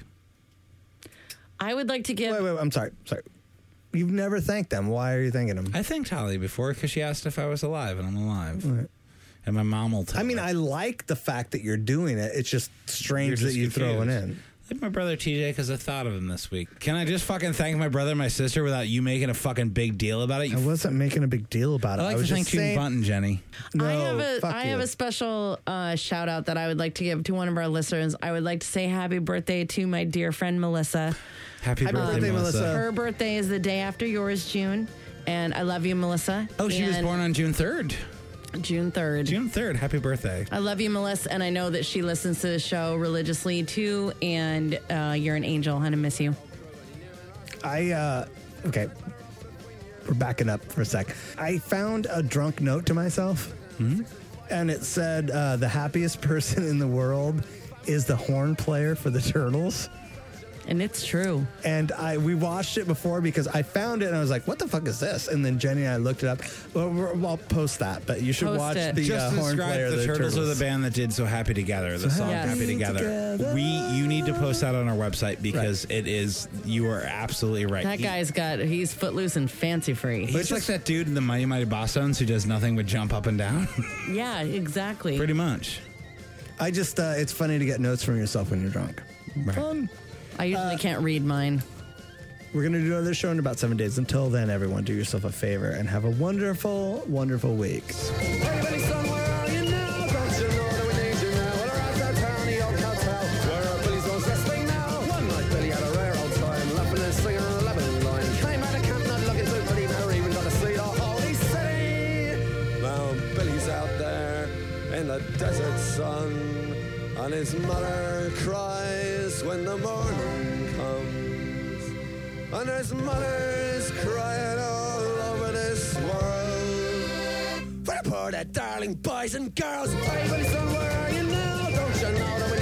I would like to give. Wait, wait, wait, I'm sorry. Sorry. You've never thanked them. Why are you thanking them? I thanked Holly before because she asked if I was alive, and I'm alive. And my mom will tell I mean, her. I like the fact that you're doing it. It's just strange You're that just you throw it confused. in. Like my brother T J because I thought of him this week. Can I just fucking thank my brother and my sister without you making a fucking big deal about it? You I f- wasn't making a big deal about it. I like I was to thank just June saying, Bunton, Jenny. No, I have a fuck I you. have a special uh, shout out that I would like to give to one of our listeners. I would like to say happy birthday to my dear friend Melissa. Happy, Happy birthday, birthday, Melissa. Melissa. Her birthday is the day after yours, June, and I love you, Melissa. Oh, she was And born on June third. June third. June third. Happy birthday. I love you, Melissa, and I know that she listens to the show religiously too. And uh, you're an angel, and I miss you. I, uh, okay. We're backing up for a sec. I found a drunk note to myself, and it said, uh, the happiest person in the world is the horn player for the Turtles. And it's true. And I we watched it before because I found it and I was like, what the fuck is this? And then Jenny and I looked it up. Well, we're, I'll post that, but you should Post watch it. the Just uh, horn describe player. the, of Turtles, are the band that did "So Happy Together." The So song Happy "Happy Together." Together. We you need to post that on our website because it is. You are absolutely right. That He- guy's got, he's footloose and fancy free. He's like that dude in the Mighty Mighty Bosstones who does nothing but jump up and down. Yeah, exactly. Pretty much. I just, uh, it's funny to get notes from yourself when you're drunk. Right. Fun. I usually Uh, can't read mine. We're going to do another show in about seven days. Until then, everyone, do yourself a favor and have a wonderful, wonderful week. Hey, Billy, son, where are you now? Don't you know that we need you now? Well, around that town, the old hotel, where are Billy's most wrestling now? One night, Billy had a rare old time, laughing and singing on a Lebanon line. Came out of camp, not looking too pretty, never even got to see the holy city. Now Billy's out there in the desert sun, and his mother cries when the morning comes. And there's mothers crying all over this world for the poor, the darling boys and girls. Hey, Billy, son, where are you now? Don't you know that we